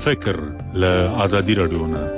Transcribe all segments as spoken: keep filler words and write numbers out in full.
فکر له آزادي رادیو نه.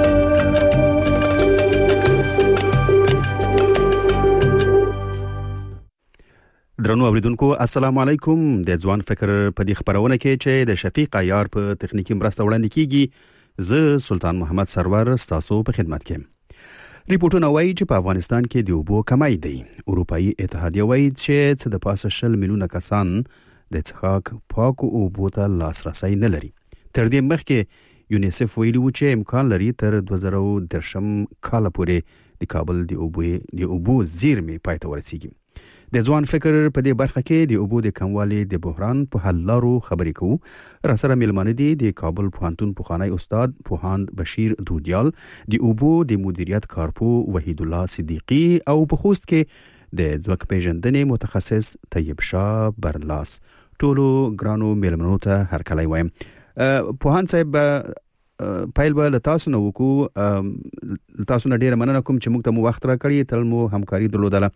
درنو اوریدونکو السلام علیکم. د ځوان فکر په دې خبرونه کې چې د شفیق عیار په تخنیکی مرسته وړاندې کیږي، زه سلطان محمد سرور ستاسو په خدمت کې. ریپورتونه وایي چې په افغانستان کې د اوبو کمی دی. اروپאי اتحادیه وایي چې د پاسه شل میلیونه کسان د څښاک پاکو اوبو ته لاسرسی نه لري. تر دې مخکې یونیسف ویلي و چې امکان لري تر دوه زره دېرشم کال پورې د کابل د اوبو د اوبو زیرمې پای ته ورسیږي. د ځوان فکر په دې برخه کې د اوبو د کموالي د بحران په حل لارو خبرې کوو. را سره ملمانه دي د کابل پوهنتون پوخانی استاد پوهاند بشیر دودیال، د اوبو د مدیریت کارپو وحید الله صدیقی او په خوست کې د ځواک پیژندنې متخصص طیب شاه برلاس. ټولو ګرانو ملمنو ته هرکلی وایم. پوهاند صاحب پایل به تاسو نو کو تاسو نه ډیر مننه کوم چې موږ ته مو وخت راکړی، تل مو همکاري درلودله.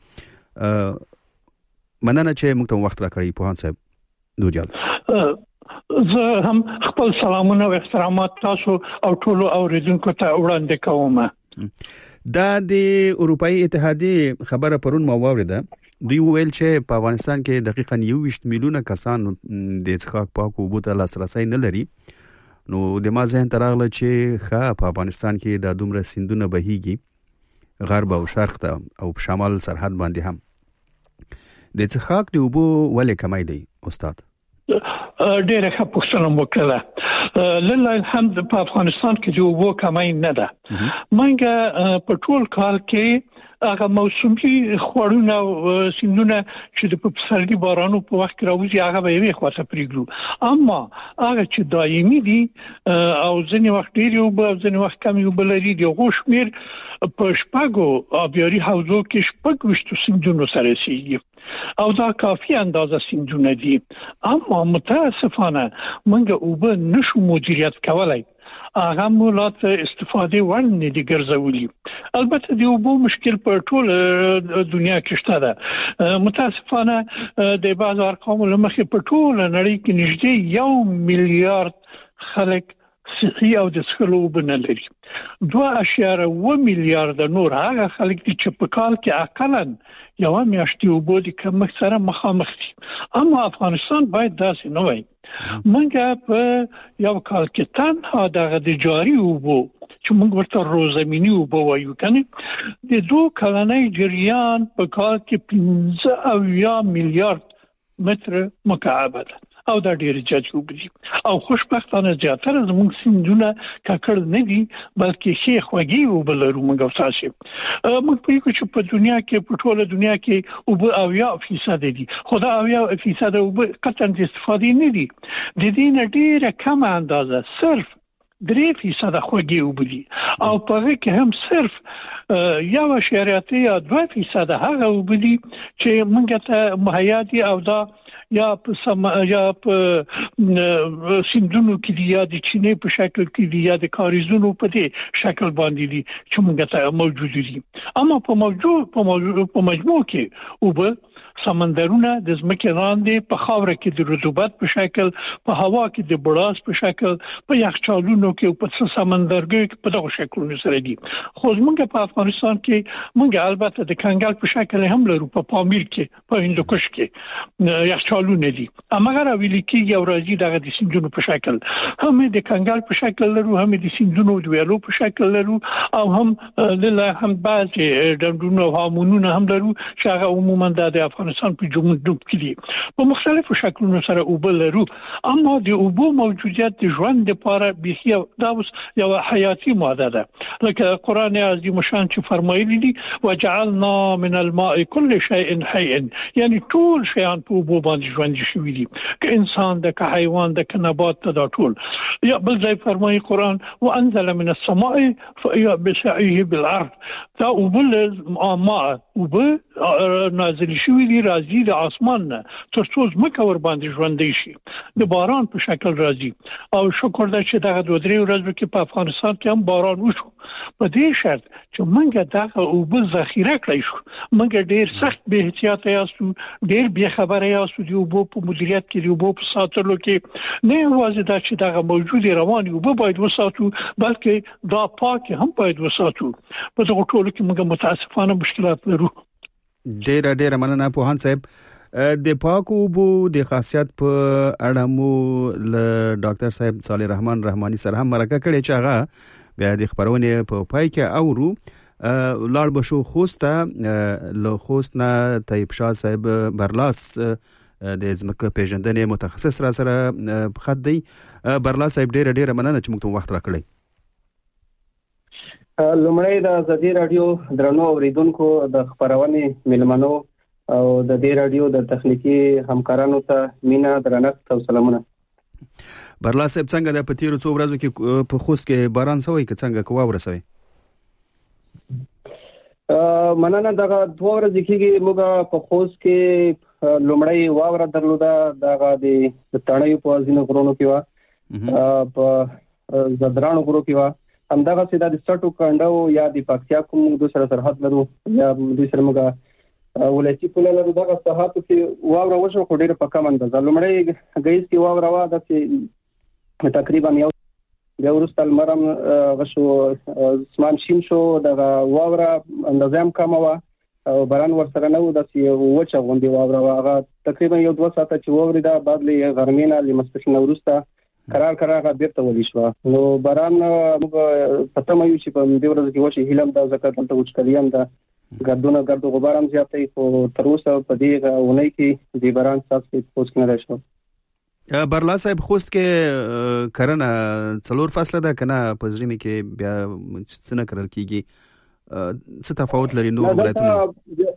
مننه چې موږ ته وخت راکړی پوهاند صاحب دودیال. زه هم خپل سلامونه او احترامات تاسو او ټولو اوریدونکو ته وړاندې کوم. دا د اروپאי اتحادیه خبره پرون ما واوریده. دوی ویل چې په افغانستان کې دقیقاً یوویشت میلیونه کسان د څښاک پاکو اوبو ته لاسرسی نه لري. نو د ما ذهن ته راغله چې ښه په افغانستان کې د دومره سیندونه بهیږي غرب او شرق ته او په شمال سرحد باندې هم، د څښاک د اوبو ولې کمی دی استاد؟ ډیره ښه پوښتنه وکړه. لله الحمد په افغانستان کې د اوبو کمی نه ده. منګه په ټول کال کې هغه موسمي خوړونه او سیندونه چې د پسرلي بارانو په وخت کې راوځي هغه به یې خواته پریږدو، اما هغه چې دایمي دي او ځینې وخت ډیر یو به ځینې وخت کم یو بل لري، د غوښمیر په شپږو آبیاري حوضو کې شپږ وشتو سیندونو سره سیږي او دا کافي اندازه سیندونه دي. اما متاسفانه موږ اوبه نشو مدیریت کولای، هغه مولات استفاده ورنه دي ګرځولي. البته د اوبو مشکل په ټول دنیا کې شته ده. متاسفانه د بعض ارقامو لمخې په ټول نړۍ کې نږدې یو میلیارډ خلک صحي او د څښلو اوبه نه لري. دوه اشاریه اووه میلیارډ نور هغه خلک دي چې په کال کې اقلاً یو میاشتې اوبو د کمښت سره مخامخ دي. اما افغانستان باید داسې نه وای. موږ په یو کال کې تنها دغه د جاري اوبو چې موږ ورته روزمینی اوبو وایو کنه د دوه کلنۍ جریان په کال کې پنځه اویا میلیارډ متر مکعب ده او دا ډیر جذب دي او خوشبختانه زیاتره زموږ سیندونه ککړ نه دي بلکې شیخ وږي او بلرو موږ تاسو موږ په یو چې په دنیا کې په ټوله دنیا کې او به اویا فیصد دي، خدا اویا فیصد او قطعا استفاده نه دي. د دې نه ډیره کم اندازه صرف درې فیصد خوږي وبدي او په هغه کې هم صرف یو اشاریه یا دوه فیصد هغه وبدي چې موږ ته مهیا دي او دا یا په سم یا په سیندونو کې دي یا د چینې په شکل کې دي یا د کاریزونو په دې شکل باندې دي چې موږ ته موجود دي. اما په موجود په موجود په مجموع کې او به سمندرونه د ځمکې لاندې په خاوره کې د رطوبت په شکل، په هوا کې د بړاس په شکل، په یخچالونو کې او په سمندرګي کې په دغه شکلونو سره دي. خو موږ په افغانستان کې موږ البته د کنګل په شکل هم لرو، په پامیر کې په هندوکش کې یخچالونه دي. اما غره ویل کې یو راځي دغه د سیندونو په شکل هم د کنګل په شکل لرو، هم د سیندونو د ویلو په شکل لرو او هم له هم بعضي ډنډونو او هامونونه هم لرو چې هغه عموما د افغانستان په جمهوریت کې دي په مختلفو شکلونو سره اوبه لرو. اما د اوبو موجودیت د ژوند لپاره به دا یو حیاتي ماده ده، لکه قرآن عظیم شان چې فرمایلی دي وجعلنا من الماء كل شيء حي، یعنی ټول شیان په اوبو باندې ژوند شوي دي، که انسان ده که حیوان ده که نبات ده ټول. یا بل ځای فرمایي قرآن وانزل من السماء فاحيا بسعيه بالارض، دا اوبه ما وبه نازل شوی دی راځي د اسمان نه تر څو ځمکه ور باندې ژوندۍ شي د باران په شکل راځي او شکر ده چې دغه دوه درې ورځې کې په افغانستان کې هم باران وشو په دې شرط چې موږ دغه اوبه ذخیره کړی شو موږ ډیر سخت به احتیاط یاستو ډیر به خبره یاستو دی اوبه په مدیریت کې دی اوبه په ساتلو کې نه یوازې دا چې دغه موجود رواني اوبه باید وساتو بلکې دا پاک هم باید وساتو په دغه ټولو کې موږ متاسفانه مشکلات لرو. ډیر ډیر مننه پوهان صاحب. د پاکو اوبو د خاصیت په اړه مو له ډاکټر صاحب صالح رحمان رحماني سره هم مرکه کړې چې هغه بیا د خبرونه په پای کې اورو. لاړ بشو خوسته له خوستنه طیب شاه صاحب برلاس د ځمکه پیژندنې متخصص را سره خط دی. برلاس صاحب ډیر ډیر مننه چې موږ ته وخت راکړی. لومړی د ازادي رادیو درنو اوریدونکو د خبرونې ملمنو او د دې رادیو د تخنیکی همکارانو ته مینا درنښت او سلامونه. برلاس صاحب څنګه د پتیرو څو ورځو کې په خوست کې باران سوی که څنګه کوه ورسوي؟ مننه. دغه دوه ورځې کېږي موږ په خوست کې لومړی واوره درلوده دغه د تڼیو په ځینو غرونو کې و په زدرانو غرو کې و همدغه سیده د سټو کندو یا د پکتیا کوم د سره سرحد لرو یا د سره موږ ولایتي پوله لرو دغه ساحاتو کې واوره وشو خو ډېره په کم اندازه. لومړی ګیس کې واوره وا د چې تقریبا یو بیا وروسته لمرم غشو اسمان شین شو دغه واوره اندازه هم کم و او باران ورسره نه و د وچه غونډې واوره هغه تقریبا یو دوه ساعته چې وورېده بعد له غرمې نه لمسپښین وروسته قرار قرار بیرته ولي شو. نو باران موږ پته مې چې په دې ورځ کې وشي هیلم دا ځکه دلته وچکلیان دا ګردونه ګرد غبار هم زیاتې خو تر اوسه په دې ونې کې د باران ساس کې پوس نه راشو. برلا صاحب خوست کې کرنه څلور فصله ده کنه په ژمي کې بیا څنګه کرل کیږي څه تفاوت لري نور ولایتونو؟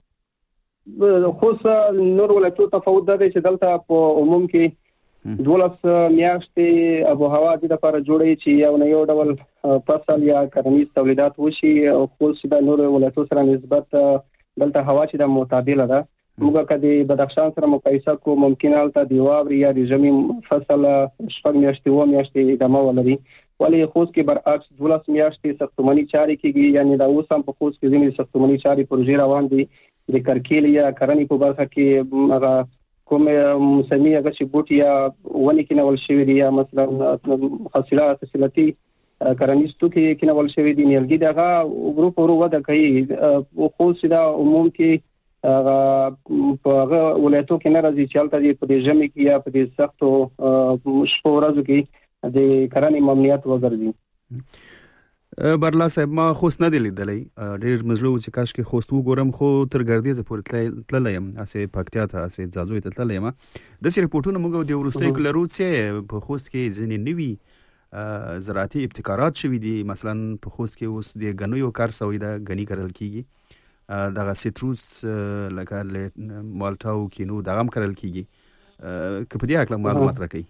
خوست نور ولایتونو تفاوت ده چې دلته په عموم کې دولس میاشتې ابو هوا د لپاره جوړې چې یو نه یو ډول فصل یا کرنیز تولیدات وشي او خوست د نور ولایتونو سره نسبت دلته هوا چې د معتدله ده. موږ کدي بدخشان سره مقایسه کو ممکن الته دی واوري یا د ژمي فصل شپږ میاشتې و میاشتې ادامه ولري ولی خوست کې برعکس دولس میاشتې ساختماني چارې کېږي یعنی دا اوس هم په خوست کې ځینې ساختماني چارې پروژې روان دي د کرکیل یا کرنې په برخه کې هغه کوم موسمي هغه چې بوټي یا ونې کې نول شوی دي یا مثلا حاصلات حاصلاتي کرنیز توکي کې نول شوی دي نیلګي دغه ګروپ ورو وده کوي خو سیدا عموم کې هغه په هغه ولایتو کې نه راځي چې البته په دې ژمي کې یا په دې سختو شپو ورځو کې د کرنې ممنوعیت وګرځي. برلا صاحب ما خوست نه دی لیدلې ډېر مزلو چې کاش کې خوست وګورم خو تر ګردیزه پورې تللی یم اسې پکتیا ته اسې ځاځوي ته تللی یم د سری پورتونو موږ د وروستي کلرو چې په خوست کې ځینې نوي زراعتي ابتکارات شوي دي مثلا په خوست کې اوس د غنیو کار سوی ده غنی کرل کیږي دغه سیتروس لکه مالټا او کینو دغه هم کرل کیږي که په دې اړه معلومات راکړئ.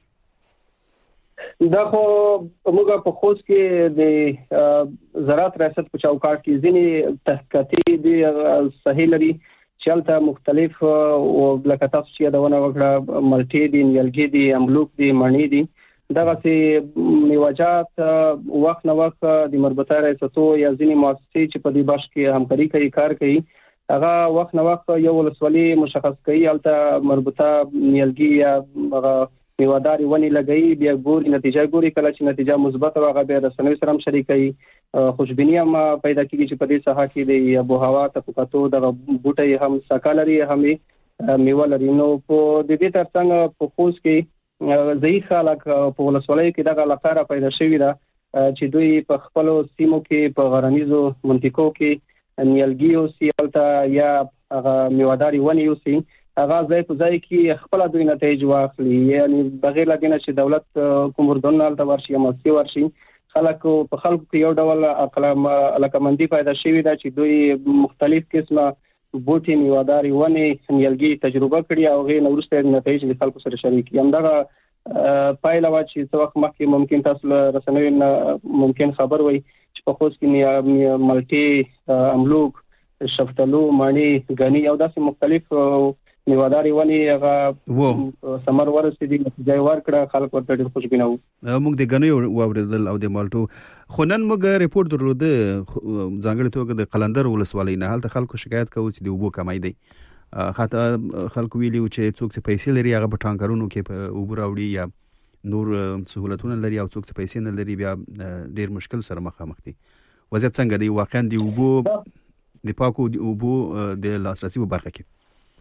دا خو موږ په خوست کې د زراعت ریاست په چوکاټ کې ځینې تحقیقاتي دي صحیح لري چې البته مختلف او لکه تاسو چې دا ونه وکړه ملټي دي نیلګي دي املوک دي مڼې دي دغه سي میوجات وخت نه وخت د مربوطه ریاستو یا ځینې مؤسسې چې په دې بخش کې همکاري کوي کار کوي هغه وخت نه وخت یو ولسوالي مشخص کوي البته مربوطه نیلګي یا هغه میواداري ونی لګي بیا ګوري نتیجه ګوري کله چې نتیجه مثبت راغی بیا رسنوي سره هم شریکي خوشبینی هم پیدا کیږي چې په دې ساحه کې د ابو هوا ته پکاتو د بوټي هم سکالري هم میوه لري. نو په دې ترڅنګ په خوست کې ځای خلک په ولسوالۍ کې دغه لقاره پیدا شوې ده چې دوی په خپل سیمو کې په غرنیزو منطقو کې نیلګیو سیالته یا هغه میواداري ونی وسی هغه ځای په ځای کې خپل دوی نتایج واخلي یعنی بغیر لګنه چې دولت کوم وردون الته ورشي یا مسي ورشي خلکو په خلکو کې یو ډول عقل علاقمندي پیدا شوې ده چې دوی مختلف قسمه بوټي میواداري ونی نیلګي تجربه کړي او غي نورسته نتایج د خلکو سره شریک یم دغه پایله وا چې څو وخت مخکې ممکن تاسو رسنوي ممکن خبر وي چې په خوست کې ملټي املوک شفتلو مانی غنی او داسې مختلف میواداري ونی هغه سمر ورسېدي ځای ورکړه خلک ورته ډېر خوشبینه وو. موږ د غنیو واوریدل او د مالټو خو نن موږ ریپورت درلود ځانګړي توګه د قلندر ولسوالۍ نه هلته خلکو شکایت کوي چې د اوبو کمی دی. حتی خلکو ویلي چې څوک چې پیسې لري هغه په ټانکرونو کې په اوبو راوړي یا نور سہولتونه لري او څوک چې پیسې نه لري بیا ډېر مشکل سره مخامخ دي. وضعیت څنګه دی واقعا د اوبو د پاکو د اوبو د لاسرسي په برخه کې؟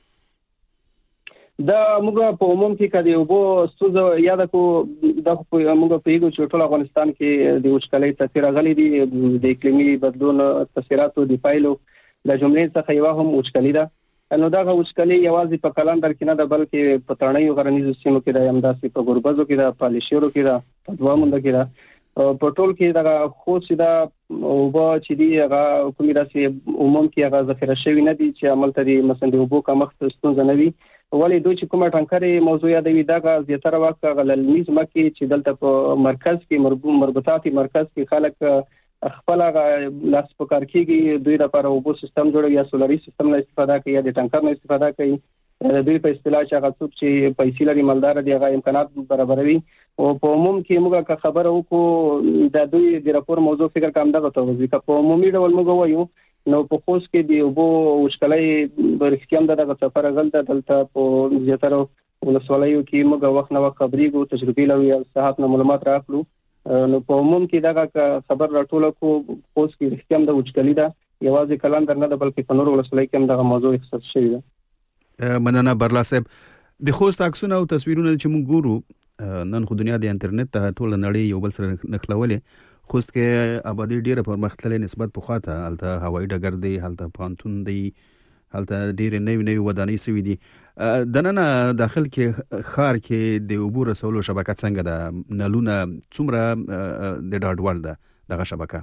دا موږ په عموم کې کدی وبو ستوزه یاد کو د موږ په یو ټول افغانستان کې د وشکلې تاثیر غلي دي د اقلیمي بدلون تاثیراتو د پایلو د جملې څخه یو هم وشکلې ده نو دا وشکلې یوازې په کلندر کې نه ده بلکې په تړنیو غرنیزو سیمو کې د امداسي په ګوربزو کې د پالیشورو کې د په دوامند کې ده په ټول کې دا خو چې دا وبو چې دی هغه کومې داسې عموم کې هغه ذخیره شوی نه دي چې عمل ته د مثلا د وبو کمښت ستونزه نه وي. ولی دوی چې کومه ټانکرې موضوع یادوي دا زیاتره وخت غللمیز مکه چې دلته په مرکز کې مربوطاتي مرکز کې خلک خپل لاس په کار کېږي دوی لپاره وبو سیستم جوړوي یا سولري سیستم نه استفاده کوي یا د ټانکر نه استفاده کوي. دوی په اصطلاح چې هغه څوک چې پیسې لري مالدار دي هغه امکانات برابروي او په عموم کې موږ خبره وکړو د دوی د راپور موضوع فکر کوم دغه توضیح کا په عمومي ډول موږ وایو نو په خوش کې دی وبو وشکلې برختيام دغه سفر غلطه دلته په زیاتره ولسوالیو کې موږ وخت نو خبرېګو تجربې لوي او صحت نه معلومات راکړو نو په عموم کې دغه خبر راټول کو خوش کې برختيام د وشکلې دا یوازې کلندر نه بلکې په نور ولسوالۍ کې هم دغه موضوع اختصاص شوی ده. مننه برلا صاحب. د خوست عکسونه او تصویرونه چې موږ ګورو نن خو دنیا د انټرنیټ ته ټول نړۍ یو بل سره نښلولې. خوست کې آبادی ډیره پرمختللې نسبت په خاطه هلته هوایي ډګر دی هلته پانتون دی هلته ډیره نوې نوې ودانۍ سوي دي. د نن داخل کې خار کې د اوبو رسولو شبکه څنګه ده نلونه څومره د ډاډوال ده دغه شبکه؟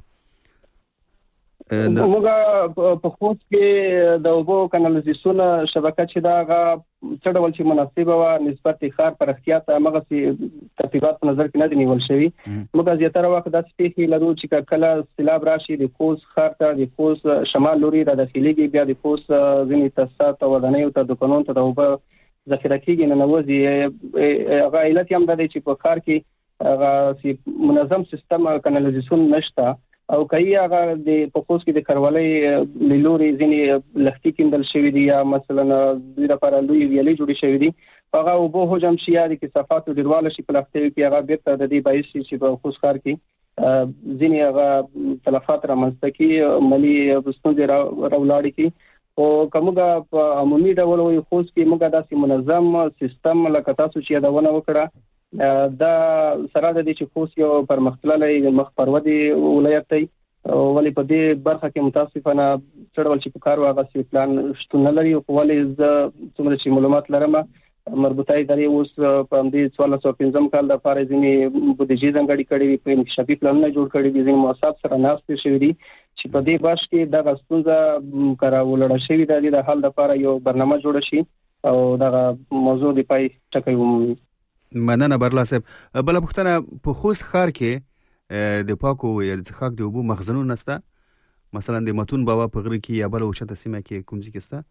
موږ په خوست کې د اوبو کانالیزاسیون شبکه چې دا څه ډول چې مناسبه و نسبت خار پر احتیاط هغه سي ترتیبات په نظر کې نه دي نیول شوی. موږ زیاتره وخت د سپیخي لرو چې کله سیلاب راشي د خوست خار ته د خوست شمال لوري را داخليږي بیا د خوست ځینې تاسات او ودانۍ ته د قانون ته د اوبو ذخیره کېږي نه نوځي. هغه علت هم د چې په خار کې هغه منظم سیستم کانالیزاسیون نشته او کوي هغه د پخوس کې د کروالۍ لوري ځینې لختي کېندل شوی دی یا مثلا د لپاره لوی ویلې جوړې شوی دي هغه وبو هجم شي یا د کثافات ډیرواله شي په لختي کې هغه بیرته د دې باعث چې په پخوس کار کې ځینې هغه تلفات رامنځته کی ملي ستونزې راولاړي کی او کومه په عمومي ډول وي خوست کې موږ داسې منظم سیستم لکه تاسو چې دا ونه وکړه دا سره د دې چې خوست یو پرمختللی مخ پرودي ولایت دی ولی په دې برخه کې متاسفانه څړول چې په کار واغ سي پلان شتون لري خو ولې ز څومره چې معلومات لرم مربوطه ادارې اوس په دې څوارلس سوه پنځم کال د لپاره ځینې بودیجې ځانګړې کړې په انکشافي پلانونه جوړ کړي دي ځینې مؤسسات سره ناست شوي دي چې په دې باش کې د غستونزه کرا ولړ شوی د حل لپاره یو برنامه جوړ شي او دا موضوع دی پای ټکی ومومي. مننه برلا صاحب. بل پښتنه په خوست خار کې د پاکو یا د څښاک د اوبو مخزنونه نشته مثلا د متون بابا په غره کې یا بل اوچته سیمه کې کوم ځای کې سته؟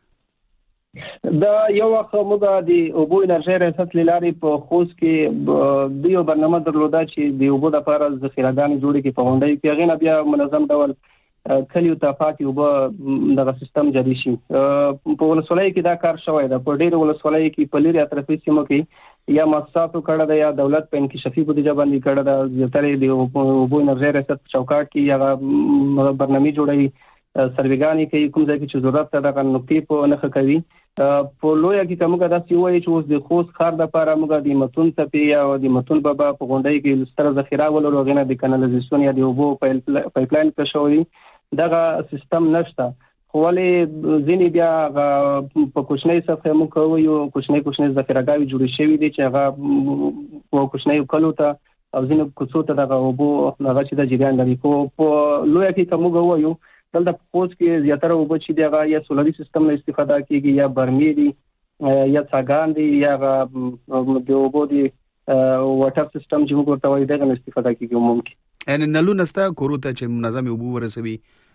دا یو وخت موږ د اوبو انرژي ریاست لاري په خوست کې د یو برنامه درلوده چې د اوبو د لپاره ذخیرهګانې جوړې کې په غونډې کې هغه بیا منظم ډول کلیو ته پاتې اوبو دغه سیستم جاری شي. په ولسوالۍ کې دا کار شوی دا په ډېر ولسوالۍ کې په لري اطرافي سیمو کې یا مؤسساتو کړه دا یا دولت په انکشافي بودیجه باندې کړه دا زیاتره د اوبو انرژي ریاست چوکاټ کې یا برنامه جوړوي سرویګانی کې کوم ځای کې چې ضرورت ده د نقطې په نخښه کوي. په لویا کې کومه داسې وایي چې اوس د خوست خار د لپاره موږ د متون څپې یا د متون بابا په غونډۍ کې ستر ذخیره ولرو غنه د کانالیزاسیون یا د اوبو پایپ لاین په شوی دغه سیستم نشته خو ولې ځینې بیا په کوچنۍ صفحه موږ کوو یو کوچنۍ کوچنۍ ذخیرهګاوې جوړې شوې دي چې هغه په کوچنۍ کلو ته او ځینې کوڅو ته دغه اوبو هغه چې د جریان لري کو په لویا کې کوم وایو دلته پوس کې زیاتره اوبه چې دغه یا سولري سیستم نه استفاده کیږي یا برمې دي یا څاګان دي یا د اوبو دي واټر سیستم چې موږ ورته وایو دغه استفاده کیږي ممکن ان نلونه ستا کوروته چې منظم اوبو ورسوي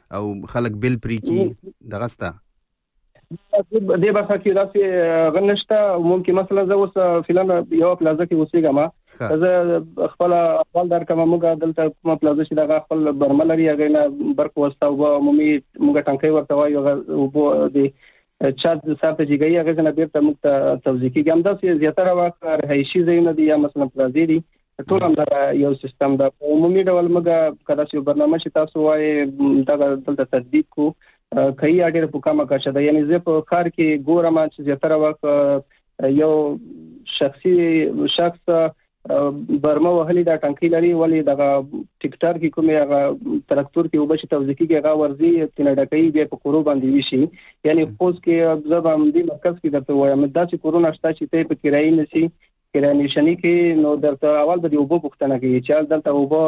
او خلک بل پری کی دغه ستا دې برخه کې راځي غنښت ممکن مثلا زه اوس فلان یو پلازا کې اوسېږم زه خپل خپل در کوم موږ دلته کوم پلازا چې دغه خپل برملري هغه نه برق وستا او عمومي موږ ټانکي ورته وایو او د چات ساته جګي هغه نه بیرته موږ توزیع کیږي هم دا زیاتره وخت رهایشي ځایونه دي یا مثلا پلازې دي ټول هم یو سیستم دا عمومي ډول موږ کله چې برنامه چې تاسو وایي دا دلته تطبیق کو کوي اړیر په کومه کچه ده یعنی زه په کار کې ګورم چې زیاتره وخت یو شخصي شخص برمه وهلي دا ټانکي لري ولی دا ټیکټر کې کومه هغه تراکتور کې وبشي توزیع کې هغه ورزي تنه ډکې به په کورو باندې وشي یعنی خوځ کې زبم دي مرکز کې درته وایم دا چې کورونا شته چې ته په کرایي نشي کرایي نشنی کې نو درته اول به وبو پښتنه کې چې دلته وبو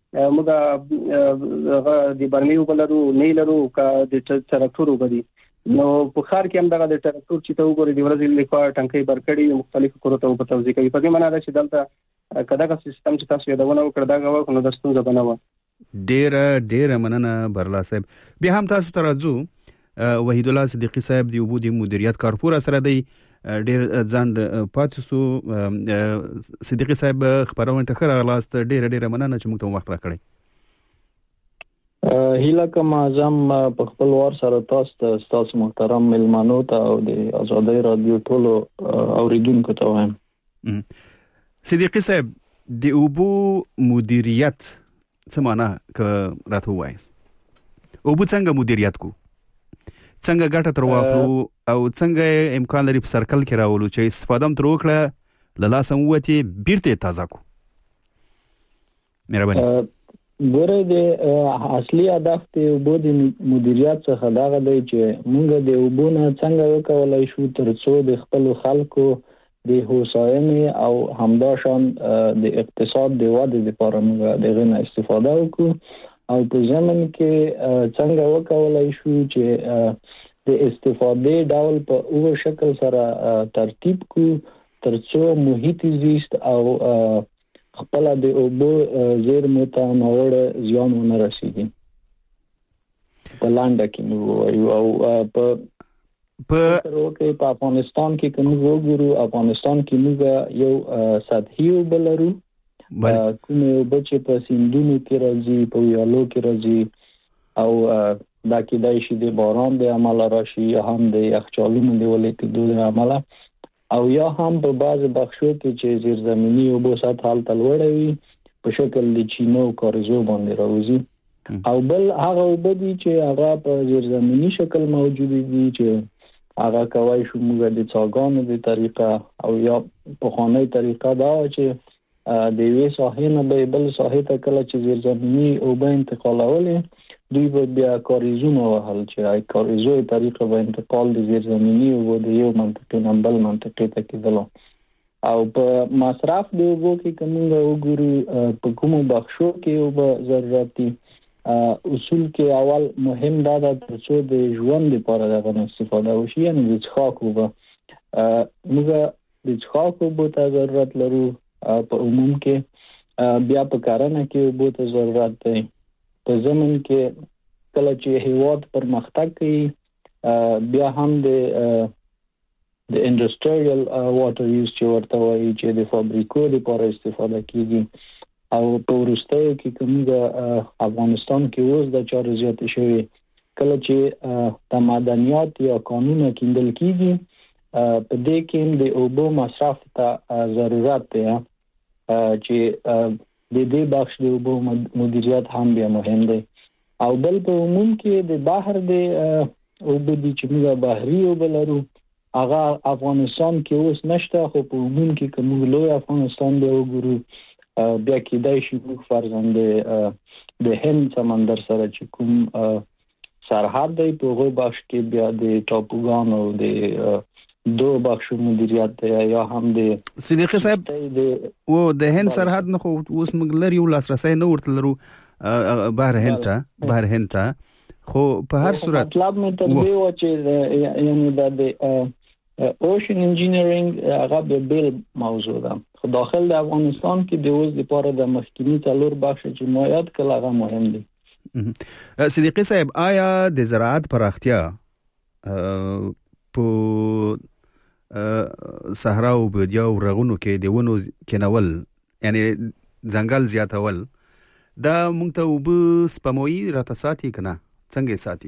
موږ د برمي وبلرو نه لرو کا د تراکتور وبدي نو په خار کې هم دغه د تراکتور چې ته وګورې د ورځې لیکوا ټانکي برکړي مختلف کورو ته په توزیع کوي په دې معنی دا چې دلته کداغه سیستم چې تاسو یادونه وکړه دا غواړم نو د ستونزه بنوي ډېر ډېر مننه برلا صاحب بیا هم تاسو ته راځو وحید الله صدیقی صاحب دی وبو د مدیریت کارپور سره دی ډېر ځان پاتې سو صدیقی صاحب خبرونه ته خره غلاست ډېر ډېر مننه چې موږ ته وخت راکړی هیله کوم اعظم په خپل وار سره تاسو تاسو محترم ملمانو ته او د آزادۍ رادیو ټولو اوریدونکو ته وایم صدیقی صاحب د اوبو مدیریت څه معنا ک راته وایي اوبو څنګه مدیریت کو څنګه ګټه تر واخلو او څنګه امکان لري په سرکل کې راولو چې استفاده تر وکړه له لاسه موتی بیرته تازه کو مهرباني ګوره د اصلي هدف د اوبو د مدیریت څخه دا غوډي چې موږ د اوبو نه څنګه وکولای شو ترڅو د خپل خلکو د هوساینې او همداشان د اقتصاد د وده لپاره موږ دغه نه استفاده وکړو او په ځمن کې څنګه وکولای شو چې د استفادې ډول په اوه شکل سره ترتیب کو ترڅو محیط زیست او خپل د اوبو زیر متنوع زیان ونه رسیږي په لاندې کې نو او په په اوکې په افغانستان کې کوم وګورو افغانستان کې موږ یو سطحي وبلرو کوم اوبه چې په سیندونو کې راځي په ویالو کې راځي او دا کې د شي د باران د عمل راشي یا هم د یخچالونو د ولې کې د عمل او یا هم په بعض بخشو کې چې زیرزمینی اوبو سطح حالت لوړوي په شکل د چینو کارزو باندې راوځي او بل هغه اوبه دي چې هغه په زیرزمینی شکل موجود دي چې هغه کوي شو موږ د څاګانو د طریقه او یا په خانه طریقه دا چې د وی ساحې نه به بل ساحې ته کله چې زیرزمینی اوبه انتقالولې دوی به بیا کاریزونه وهل چې ay کاریزوی طریقه به انتقال د زیرزمینی او د یو منطقې نه بل منطقې ته کېدل او په مصرف د اوبو کې کومه وګورو په کومو بخشو کې اوبه ضرورتي اصول کې اول مهم دا ده چې د ژوند لپاره دغه استفاده وشي یعنی د څښاک اوبه موږ د څښاک اوبو ته ضرورت لرو په عموم کې بیا په کارنه کې اوبو ته ضرورت دی په زمن کې کله چې هیواد پرمختګ کوي بیا هم د د انډستریال واټر یوز چې ورته وایي چې د فابریکو لپاره استفاده کیږي او په وروستیو کې کوم د افغانستان کې اوس د چارې زیات شوی کله چې د معدنیات یا قانون کېندل کیږي په دې کې د اوبو مصرف ته ضرورت دی چې د دې بخش د اوبو مدیریت هم بیا مهم دی او بل په عموم کې د بحر د اوبو د چې موږ بحري اوبه لرو هغه افغانستان کې اوس نشته خو په عموم کې کوم لوی افغانستان دی وګورو بیا کې دای شي موږ فرزند د هند سمندر سره چې کوم سرحد دی په هغه بخش کې بیا د ټاپوګانو د دو بخشو مدیریت یا هم د صدیقی صاحب او د هند سرحد نه خو اوس موږ لري یو لاسرسي نه ورته لرو بهر هند ته بهر هند ته خو په هر صورت مطلب مې تر دې و چې یعنی د اوشن انجینیرینګ هغه به بل موضوع ده خو داخل د افغانستان کې د اوس لپاره د مخکینی تلور بخش چې ما یاد کړل هغه مهم دي صدیقی صاحب آیا د زراعت پراختیا په صحرا او بادیا او رغونو کې د ونو کېنول یعنی ځنګل زیاتول دا موږ ته وب سپموي راته ساتي کنه څنګه ساتي؟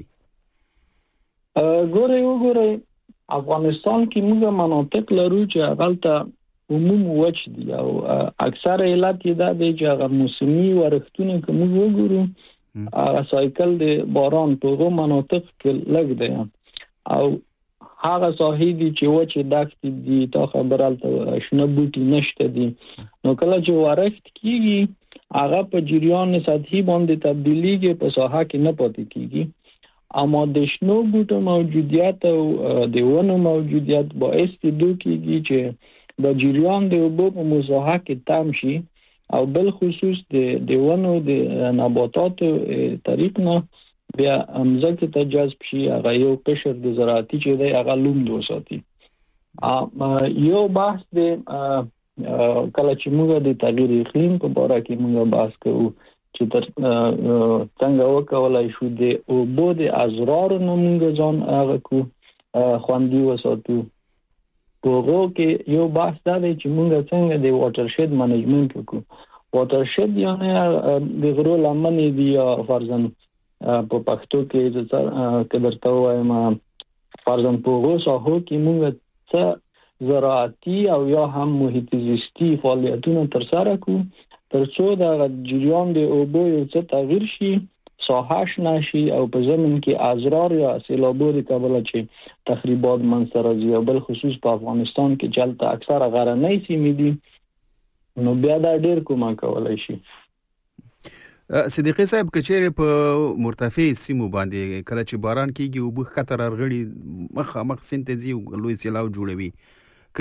ګوره وګوره افغانستان کې موږ مناطق لرو چې هغه عموم وچ دي او اکثر علت یې دا دی چې هغه موسمي ورښتونه کوم وګورو هغه سایکل د باران په غو مناطق کې لګ دی او هغه ساحې دي چې وچ دښت دي تا خبرالته شنه بوټي نشته دي نو کله چې ورښت کیږي هغه په جریان سطحي باندې تبدیلیږي په ساحه کې نه پاتې کیږي اما د شنو بوټو موجودیت او د ونو موجودیت باعث دي کیږي چې د جریان د اوبو په مساحه کې تام شي او بل خصوص د د ونو د نباتاتو طریق نه بیا امزکه ته جذب شي هغه یو قشر د زراعتي چې دی هغه لوند وساتي یو بحث د کله چې موږ د تغییر اقلیم په اړه کې موږ بحث کوو چې تر څنګه وکولای شو د اوبو د ازرار نه موږ ځان هغه کو خوندي وساتو پوغو کې یو بحث دا دی چې موږ څنګه د واټر شید منیجمنت وکړو واټر شید یعنی د غرو لمنې دی فرضاً په پښتو کې چې درته وایم فرضاً پوغو ساحو کې موږ څه زراعتي او یا هم محیط زیستی فعالیتونه ترسره کوو ترڅو د جریان د اوبو یو څه تغییر شي ساحش نشي او په زمين کې ازرار یا سیلابو د کابل چې تخریبات منځ راځي او بل خصوص په افغانستان کې چلته اکثر غرنۍ سیمې دي نو بیا دا ډیر کومه کولای شي. صدیقی صاحب کچېره په مرتفع سیمو باندې کله چې باران کیږي او بخ خطر ارغړي مخ مخ سنتزي لوی سیلاو جوړوي ک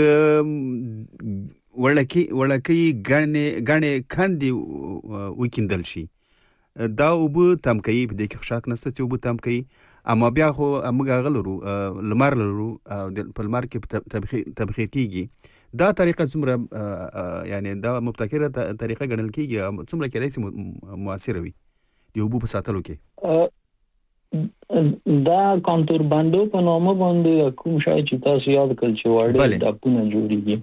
ورلکی ورلکی غنې غنې کاندي وکیندل شي دا وب تم کوي په دې کې شک نشته چې وب تم کوي اما بیا خو موږ غلرو لمر لرو په لمر کې تبخیر کیږي دا طریقه څومره یعنی دا مبتکره طریقه ګڼل کیږي څومره کې لایسي موثر وي دی وب په ساتلو کې دا کانټور باندې په نامه باندې کوم شای چې تاسو یاد کړئ چې وړي د پونه جوړیږي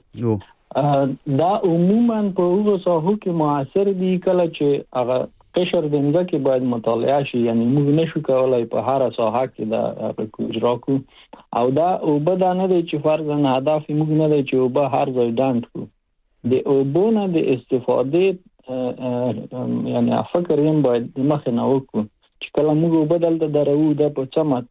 دا عموما په هغو ساحو کې موثر دي کله چې هغه قشر د ځمکې باید مطالعه شي یعنی موږ نشو کولای په هر ساحه کې دا اجرا کو او دا اوبه دا نه دی چې فرضاً هدف موږ نه دی چې اوبه هر ځای ډاند کو د اوبو نه د استفاده یعنی فکر یم باید مخ نه وکړو چې کله موږ اوبه دلته درو دا په څه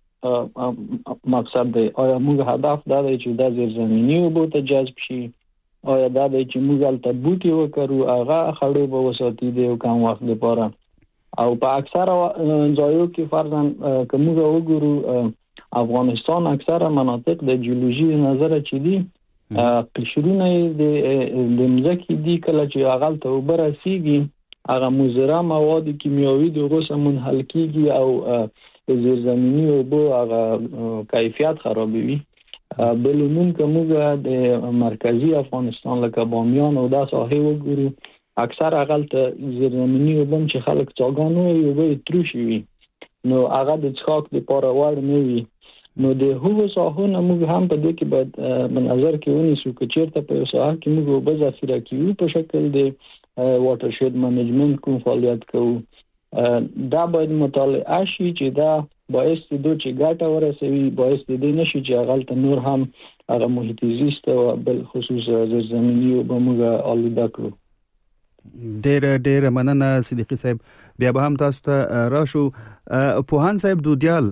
مقصد دی آیا موږ هدف دا دی چې دا زیرزمینی اوبو ته جذب شي آیا دا دی چې موږ البته بوټي وکړو هغه خړو به وساتي دی او کوم وخت لپاره او په اکثره ځایو کې فرضاً کوم وګورو افغانستان اکثره مناطق د جیولوژي نظر چې دي قشرونه د د مځکې دی کله چې هغه ته وبرسیږي هغه مضره مواد کیمیاوي دغه سمون حل کیږي او زیرزمینی اوبو هغه کیفیت خرابوي بلومون کومه د مرکزی افغانستان لکه بامیان او دا ساحه وګورو اکثر هغه ته زیرزمینی اوبو چې خلک څاګانو یو به تروشي وي نو هغه د څاک لپاره وړ نه وي نو د هغو ساحو نه موږ هم په دې کې باید منظر کې ونیسو چې چیرته په ساحه کې موږ به ذخیره کیو په شکل د واټر شید منیجمنت کوم فعالیت کوو دا باید مطالعه شي چې دا باعث دي چې ګټه ورسوي باعث دي نشي چې هغه نور هم هغه محیط زیست او بل خصوص زمینی او بموږ آلوده کړو. ډېر ډېر مننه صدیقی صاحب بیا به هم تاسو ته راشو. پوهان صاحب دودیال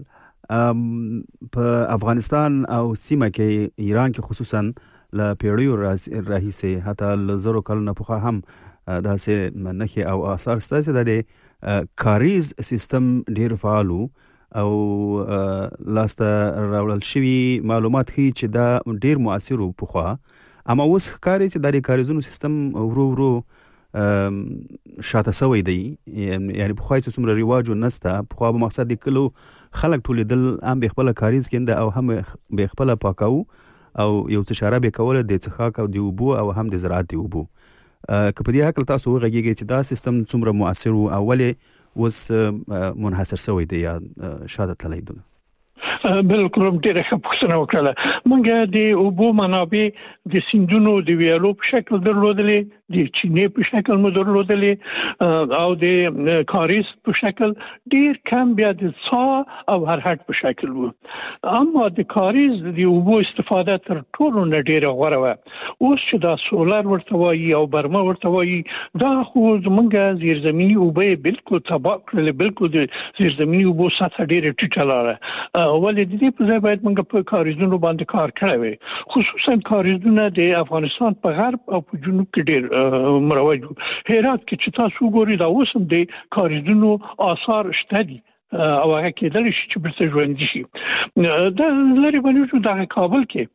په افغانستان او سیمه کې ایران کې خصوصا ل پیړیو راهیسه حتی ل زرو کلونو په هم داسې منخي او آثار ستاسو د کاریز سیستم ډیر فعالو او لاسته راوړل شوی معلومات ښیي چې دا ډیر موثر وو په خوا اما اوس ښکاري چې د کاریزونو سیستم ورو ورو شاته سوی دی یعنی په خوا چې څومره رواج نسته په خوا به مقصد د کلو خلک ټولیدل هم به خپل کاریز کېنده او هم به خپل پاکاو او یو څه شراب کول د څخاک او د وبو او هم د زراعت دی وبو که په دې حق تاسو وغږیږئ چې دا سیستم څومره موثر او اوله اوس منحصر شوی دی یا شاده تللی دی؟ بالکل ډیره ښه پوښتنه وکړه. موږ د اوبو منابع د سیندونو د ویالو په شکل درلودلې، د چینې په شکل مو درلودلې او د کاریز په شکل، ډیر کم بیا د څا او هرهټ په شکل وو. اما د کاریز د اوبو استفاده تر ټولو نه ډیره غوره وه. اوس چې دا سولر ورته وایي او برمه ورته وایي، دا خو زمونږ زیرزمینی اوبه بالکل تباه کړل، بالکل د زیرزمینی اوبو سطح ډیره ټیټه لاړه. ولې د دې په ځای باید موږ په کاریزونو باندې کار کړی وي، خصوصا کاریزونه د افغانستان په غرب او په جنوب کې ډېر مروج وو. هرات کې چې تاسو وګورئ دا اوس هم د کاریزونو آثار شته دي او هغه کېدل شي چې برته ژوندي شي. دا لري بلوچو د کابل کې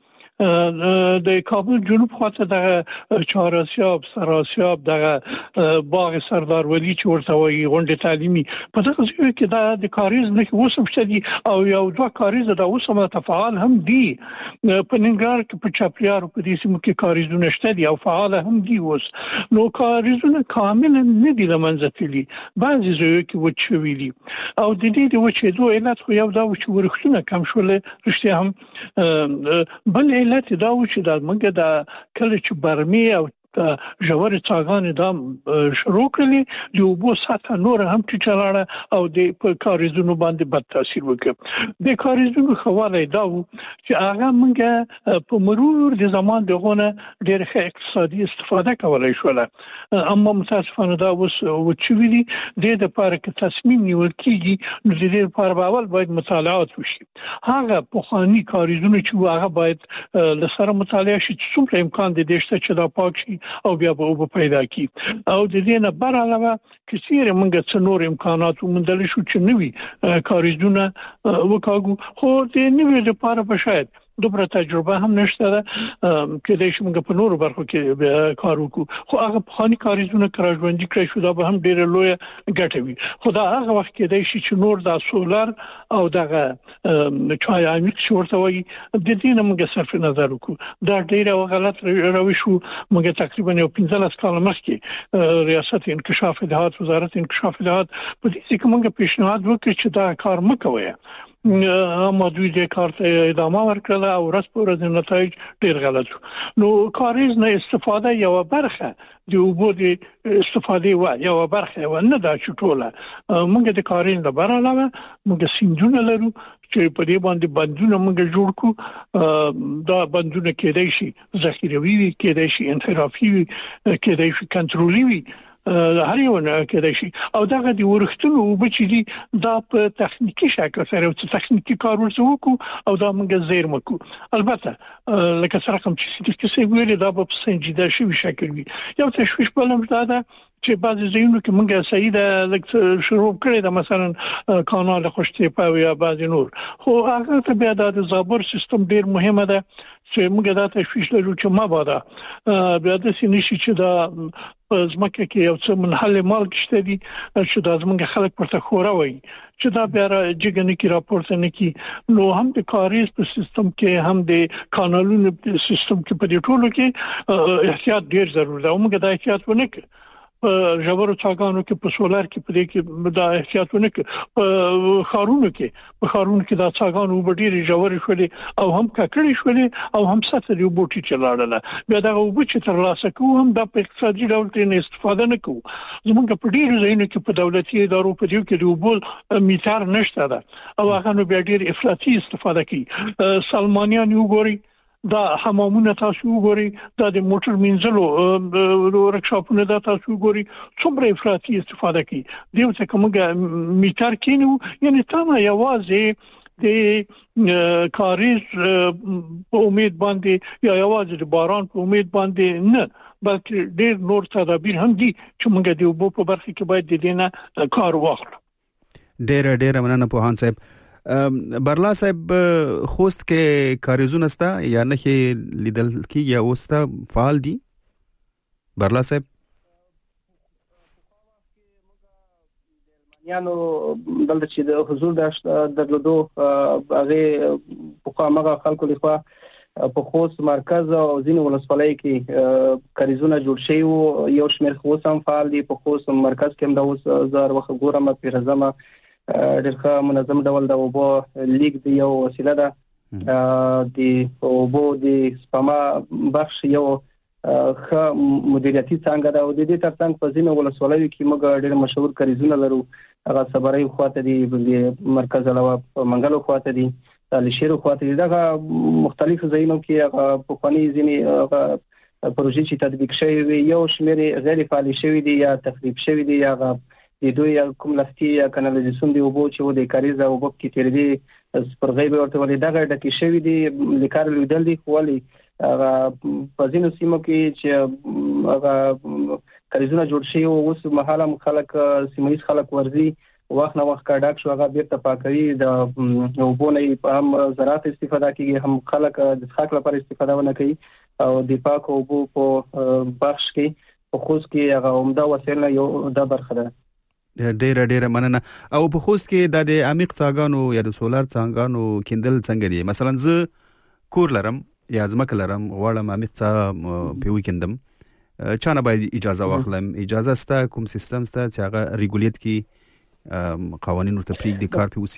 د کابل جنوب خواته د چهارسیاب سراسیاب د باغ سردار ولی چې ورته وایي غونډه تعلیمي په دغه ځای کې د کاریز نه اوسم شته دي او یو دوه کاریز د اوسم تفعال هم دي. په ننګرهار کې په چاپریار په دې سیمه کې کاریزونه شته دي او فعال هم دي. اوس نو کاریزونه کامل نه دي لمنځه تللي، بعضي ځایو کې وچوي دي او د دې د وچېدو علت خو یو دا چې ورښتونه کم شول. رښتیا هم بل علت دا و چې د موږ د کله چې برمي او ژور څاګانې دا شروع کړلې، د اوبو سطح نور هم ټیټه لاړه او د په کاریزونو باندې بد تاثیر وکړ. د کاریزونو خواله دا و چې هغه موږ په مرور د زمان دغه ډېر ښه اقتصادي استفاده کولای شوله. اما متاسفانه دا اوس وچوي دي. د لپاره کې تصمیم نیول کیږي نو د دې لپاره به اول باید مطالعات وشي. هغه پخوانی کاریزونه چې هغه باید لسره مطالعه شي چې څومره امکان دي چې دا پاک شي او بیا به اوبه پیدا کی. او د دې نه بر علاوه کثیر موږ څو نور امکانات ومندل شو چې نوي کاریزونه وکاګو، خو د نوي لپاره په شاید دومره تجربه هم نشته ده کې د شمګ په نورو برخو کې کار وکړو. خو هغه پخوانی کاریزونه کراژوندي کړی شو، دا به هم ډیره لوی ګټه وي. خو دا هغه وخت کې د شي چې نور د سولر او دغه چای عمیق شورته وي د دې نه موږ صرف نظر وکړو. دا ډیره غلط روي شو. موږ تقریبا یو پنځلس کال مخکې ریاست انکشاف اطلاعات وزارت انکشاف اطلاعات په دې کې موږ پیشنهاد وکړ چې دا کار مکوي. اما دوی د کار ته ادامه ورکړه او ورځ په ورځ نتایج ډیر غلط شو. نو کاریز نه استفاده یو برخه د اوبو د استفادې و یو برخه و نه دا چټوله. موږ د کاریز د بر علاوه موږ سیندونه لرو چې په دې باندې بندونه موږ جوړ کو. دا بندونه کېدای شي ذخیروي وي، کېدای شي انحرافي وي، کېدای شي کنټرولي وي، هر یو نه کېدای شي. او دغه د ورښتونو اوبه چې دي دا په تخنیکی شکل سره او تخنیکی کار ورته وکړو او دا موږ زیرمه کو. البته لکه سره کوم چې څه ویل دا په سنجیده شوی شکل وي. یو تشویش بلم دا ده چې بعضی ځایونو کې موږ سیده لکه شروع کړی دا مثلا کانال خوشتیپه او یا بعضی نور، خو هغه ته بیا د زابر سیستم ډیر مهمه ده چې موږ دا تشویش لرو چې ما بادا بیا د سینشي چې دا زمکه کې یو څه منحل مال شته دي چې دا زموږ خلک پرته خورا وي چې دا بیا جګنه کې راپورته نه کی. نو هم د کاریز په سیستم کې هم د کانالونو په سیستم کې په دې ټولو کې احتیاط ډیر ضروري ده. موږ دا احتیاط ونه کړ په ژورو څاګانو کې، په سولر کې، په دې کې دا احتیاطونه کې، په خارونو کې په خارونو کې دا څاګانو وبډيري ژورې شولې او هم ککړې شولې او هم سطح یو بوټي چلاړله. بیا دا وبو چې تر لاسه کوو هم د اقتصادي ډول ترې استفاده نه کوو. زمونږ په ډیرو ځایونو کې په دولتي ادارو په دې کې د وبو میټر نشته ده او هغه نو بیا ډیر افراطي استفاده کوي. سلمانیان یو ګوري دا حمامونه تاسو وګورئ، دا د موټر منځلو ورکشاپونه دا تاسو وګورئ څومره افراطي استفاده کوي. دیو څه کومه میټر کینو یعنی تمه یوازې د کاریز په امید باندې یا یوازې د باران په امید باندې نه، بلکې ډېر نور تدابیر هم دي چې موږ د اوبو په برخه کې باید د دې نه کار واخلو. ډېر ډېر مننه پوهان صاحب. برلا صاحب خوست کې کاریزونه ستا یا نه کې لیدل کی یا اوستا فعال دي؟ برلا صاحب یانو دلته چې د حضور د درلودو هغه په کومه خلکو لخوا په خوست مرکز او ځینې ولسوالۍ کې کاریزونه جوړ شوي وو. یو شمېر خوست هم فعال دي. په خوست مرکز کې هم د اوس زار وخت ګورم پیرزمه ډېر ښه منظم ډول د اوبو لیک دی یو وسیله ده. د اوبو د سپما بخش یو ښه مدیریتي څنګه ده او د دې ترڅنګ په ځینې ولسوالۍ کې موږ ډېر مشهور کاریزونه لرو. هغه صبرای خواته دي د مرکز علاوه منګلو خواته دي لشيرو خواته دي. دغه مختلف ځایونو کې هغه په قانوني ځینې هغه پروژې چې تطبیق شوی یو شمېر غیر فعال شوی دي یا تخریب شوی دي. هغه د دوی کوم لفتي یا کانالیزاسیون دی وبو چې د کاریزه وبو کې تیر دي سپرغې به ورته ولې دغه ډکه شوی دي لیکار لیدل دي خولي هغه په ځینو سیمو کې چې هغه کاریزونه جوړ شي او اوس مهاله خلک سیمایي خلک ورزي وخت نه وخت کاډاک شو هغه بیرته پاکوي د وبونه په هم زراعت استفاده کوي هم خلک د څښاک لپاره استفاده ونه کوي او د پاکو وبو په بخش کې په خوست کې هغه عمده وسیله یو د برخه ده. ډېر ډېر مننه. او په خوست کې د عمیق څاګانو یا د سولر څاګانو کیندل څنګه دي؟ مثلا زه کور لرم یا ځمکه لرم غواړم عمیق څا په وکندم چانه باید اجازه واخلم؟ اجازه ستا کوم سیستم ستا چې هغه ریګولیټ کی قوانین ورته پریږدي کار پیوسی؟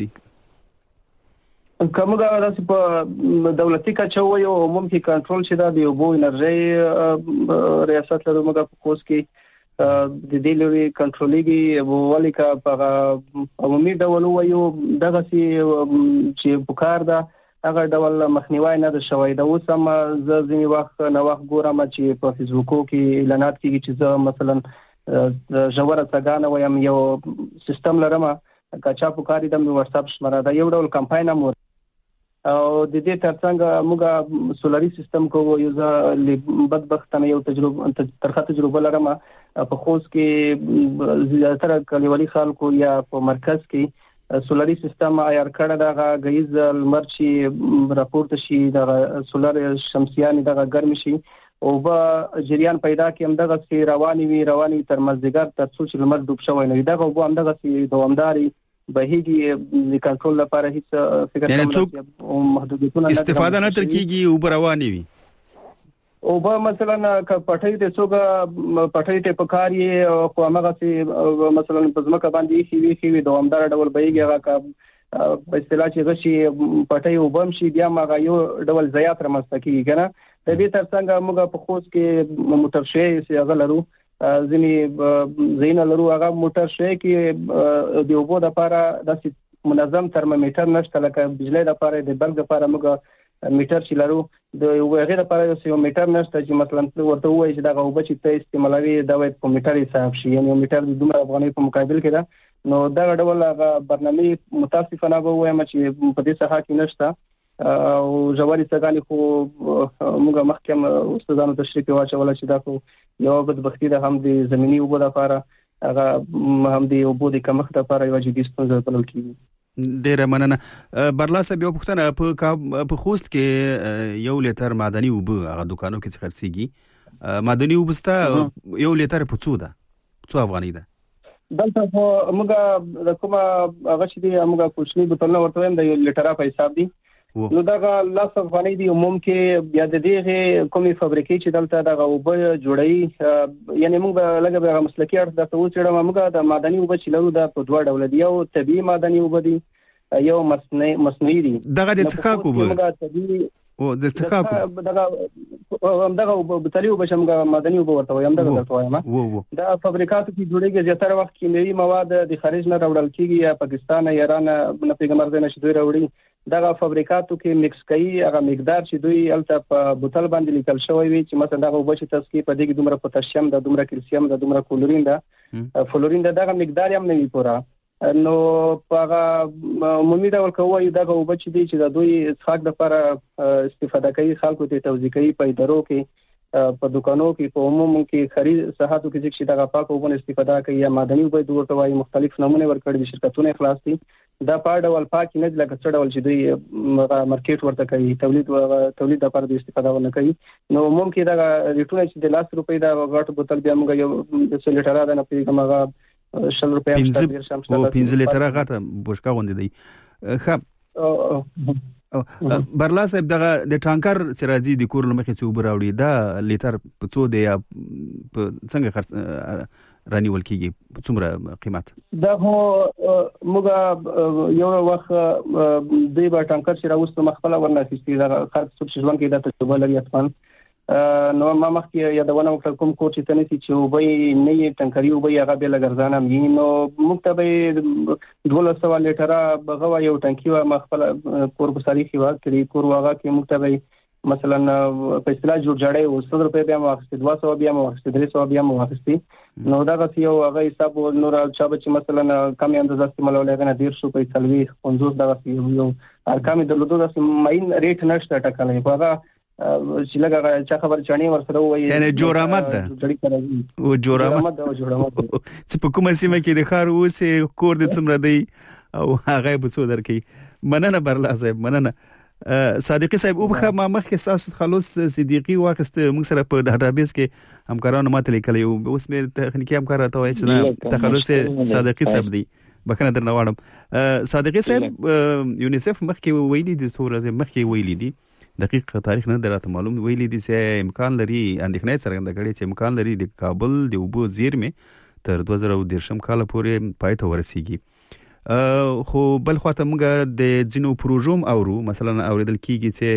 کومه راځي په دولتي کچه وایو عمومي کنټرول شي د اوبو انرژي ریاست له موږ په خوست کې د دې لوري کنټرولېږي ولیکا په عمومي ډول وایو دغه چې په کار ده هغه ډول مخنیوي نه ده شوی. د اوس هم زه ځینې وخت نه وخت ګورم چې په فیسبوکو کې اعلانات کیږي چې زه مثلا ژوره څنګه وایم یو سیستم لرم کچا په کاری د واتس اپ شماره دا یو ډول کمپاین مو او د دې ترڅنګ موږ سولري سیستم کو یو ځل بدبختانه یو تجربه ترخه تجربه لرم په خوست کې زیاتره کلیوالي خلکو یا په مرکز کې سولري سیستم عیار کړه دا غیز المرچی راپورته شي دا سولر شمسیان دا ګرم شي او با جریان پیدا کې هم دغه سی رواني وی رواني تر مزدګر تر څو چې لمر ډوب شوی نه دغه وو هم دغه سی دوامداري بهيږي د کنټرول لپاره هیڅ فکر نه او محدودیتونه استفاده نه تر کیږي او رواني وي او به مثلا ک پټای ته څوګه پټای ته پکاري او هغه سی مثلا په ځمکه باندې شي وی شي دوامدار ډول بهيږي هغه کا په اصطلاح چې غشي پټای وبم شي بیا ما یو ډول زیات رمستکی کنه. د دې ترڅنګ موږ په خوست کې موټر شي چې هغه لرو ځینې زین لرو هغه موټر شي کې د اوبو د لپاره د منظم ترمامیټر نشته لکه بجلی د لپاره د بلګ لپاره موږ میټر چې لرو د هغه لپاره یو میټر نشته چې مثلا ورته وایي چې دا اوبه چې ته استعمالوي دا وایي په میټر حساب شي یعنی میټر د دومره افغاني په مقابل کې ده نو دا ډول برنامه متاسفانه به وایم چې په دې څخه کې نشته او جواري څنګه خو موږ محکم استادانو تشریح واچول چې دا خو یو بدبختی ده هم د زمینی وبو لپاره هغه هم د وبو د کمښت لپاره یو جدي ستونزه بلل کیږي. ډیره مننه. برلاسه بیا پوښتنه په خوست کې یو لیټر معدني وبو هغه دکانو کې خرڅيږي معدني وبستا یو لیټر په څو ده څو افغاني ده؟ دلته موږ د کومه هغه چې دی موږ کوچنی بوتلونه ورته هم د یو لیټر په حساب دي نو دا لاس افغاني دی عموم کې بیا د دې کومي فابریکې چې دلته دا وب جوړي یعنی موږ لګه به مسلکي ارت د تو چړه موږ د معدني وب چې لرو د په دوه ډول دی یو طبي معدني وب دی یو مصنوعي مصنوعي دی دغه د څخه کوم او د څخه دغه دغه بتلیو بشمګه معدني وب ورته وایم دغه درته وایم دا فابریکاتو کې جوړیږي زیاتره وخت کیمیاوي مواد د خارج نه راوړل کیږي یا پاکستان ایران نه پیغمبر زنه شي دوی راوړي دغه فابریکاتو کې مکس کوي هغه مقدار چې دوی الته په بوتل باندې لیکل شوی وي چې مثلا دغه وبچ تسکي په دې کې دومره پوتاشیم د دومره کلسیم د دومره کلورین د فلورین دغه مقدار هم نه وي پورا نو هغه عمومي ډول کوي دغه وبچ دي چې د دوی څخه د لپاره استفاده کوي خلکو ته توزیع کوي په ادارو کې په دکانو کې په عموم کې خرید صحاتو کې چې دغه پاک وبونه استفاده کوي یا معدني وب دوی وايي مختلف نمونه ورکړي د شرکتونو خلاص دي دا په ډول پاک نه لکه څه ډول چې دوی مارکیټ ورته کوي تولید تولید لپاره د استفاده ونه کوي نو عموم کې دا ریټونه چې د لاس روپۍ دا غټ بوتل بیا موږ یو څه لیټر دا نه پیګم هغه شل روپۍ او پنځه لیټر غټه بوشکا غوندې دی. ښه برلا صاحب دغه د ټانکر سراجي د کور لمخې څو براوړي دا لیټر په څو دی څنګه خرڅ رانیول کیږي څومره قیمت دا هو موږ یو وخت د با ټانکر سراوست مخفله ورناستي دا خرڅ څه ځوان کې دا تجربه لري اتفان نو ما مخکې یادونه وکړم کوم کوچ چې تنسي چې وبې نه ټانکري وبې هغه به لګرځانه مې نو مکتبه دوله سوال لیټره بغوا یو ټانکی و مخفله کور بصالي خوا کړي کور واغه کې مکتبه مثلا په اصطلاح جوړ جوړې او صد روپے بیا مواخصه دوه سو بیا مواخصه درې سو بیا مواخصه نو دا غسی یو هغه حساب نور چا به مثلا کم اندازه استعمال ولګنه ډیر شو په سلوي پنځوس دا غسی یو ارقام درلودو د ماین ریټ نشته ټکلې هغه چې لګا چا خبر چانی ورسره وایي یعنی جوړامت ده او جوړامت او جوړامت چې په کومه سیمه کې د خار اوسه کور د څومره دی او هغه به څو درکې مننه برلا صاحب مننه صادقي صاحب او بخا ما مخکې تاسو خلاص صدیقي واخست موږ سره په ډاټابیس کې همکارانو ماته لیکلی او اوس مې تخنیکی همکار راته وایي چې تخلص صادقي صاحب دی بکنه درنه واړم صادقي صاحب یونیسف مخکې ویلي دي سورې مخکې ویلي دي دقیق تاریخ نه دراته معلوم ویلي دي چې امکان لري اندېښنه څرګنده کړي چې امکان لري د کابل د اوبو زیرمې تر دوه زره دېرشم کال پورې پای ته ورسیږي خو بل خواته موږ د ځینو پروژوم اورو مثلا اوریدل کیږي چې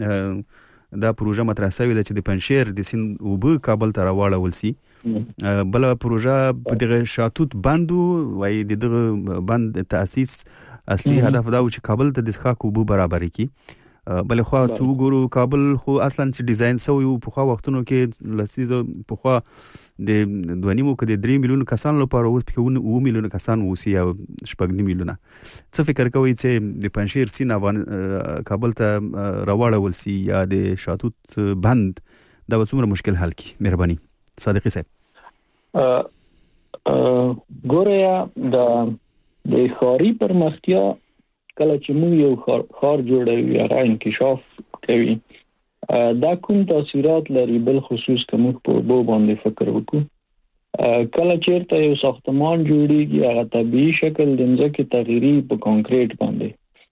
دا پروژه مطرح شوې ده چې د پنشیر د سین اوبو کابل ته راوړل شي بل پروژه په دغه شاتوت بندو وای دغه بند تاسیس اصلي هدف دا و چې کابل ته د ښه اوبو برابر کړي بل خو تو ګورو کابل خو اصلا چې ډیزاین سوی په خو وختونو کې لسیزه په خو د دوه نیمو کې د درې میلیون کسان لپاره اوس په اوه میلیون کسان وسی او شپږ میلیونه څه فکر کوي چې د پنشیر سین افغان کابل ته راوړل سي یا د شاتوت بند دا څومره مشکل حل کی مهرباني صادقي صاحب ګوریا د د خاري پرمختیا کله چې موږ یو خار جوړوي یا انکشاف کوي دا کوم تاثیرات لري بل خصوص کوم په بو باندې فکر وکړو کله چیرته یو ساختمان جوړیږي هغه طبيعي شکل د ځمکې تغیري په کانکریټ باندې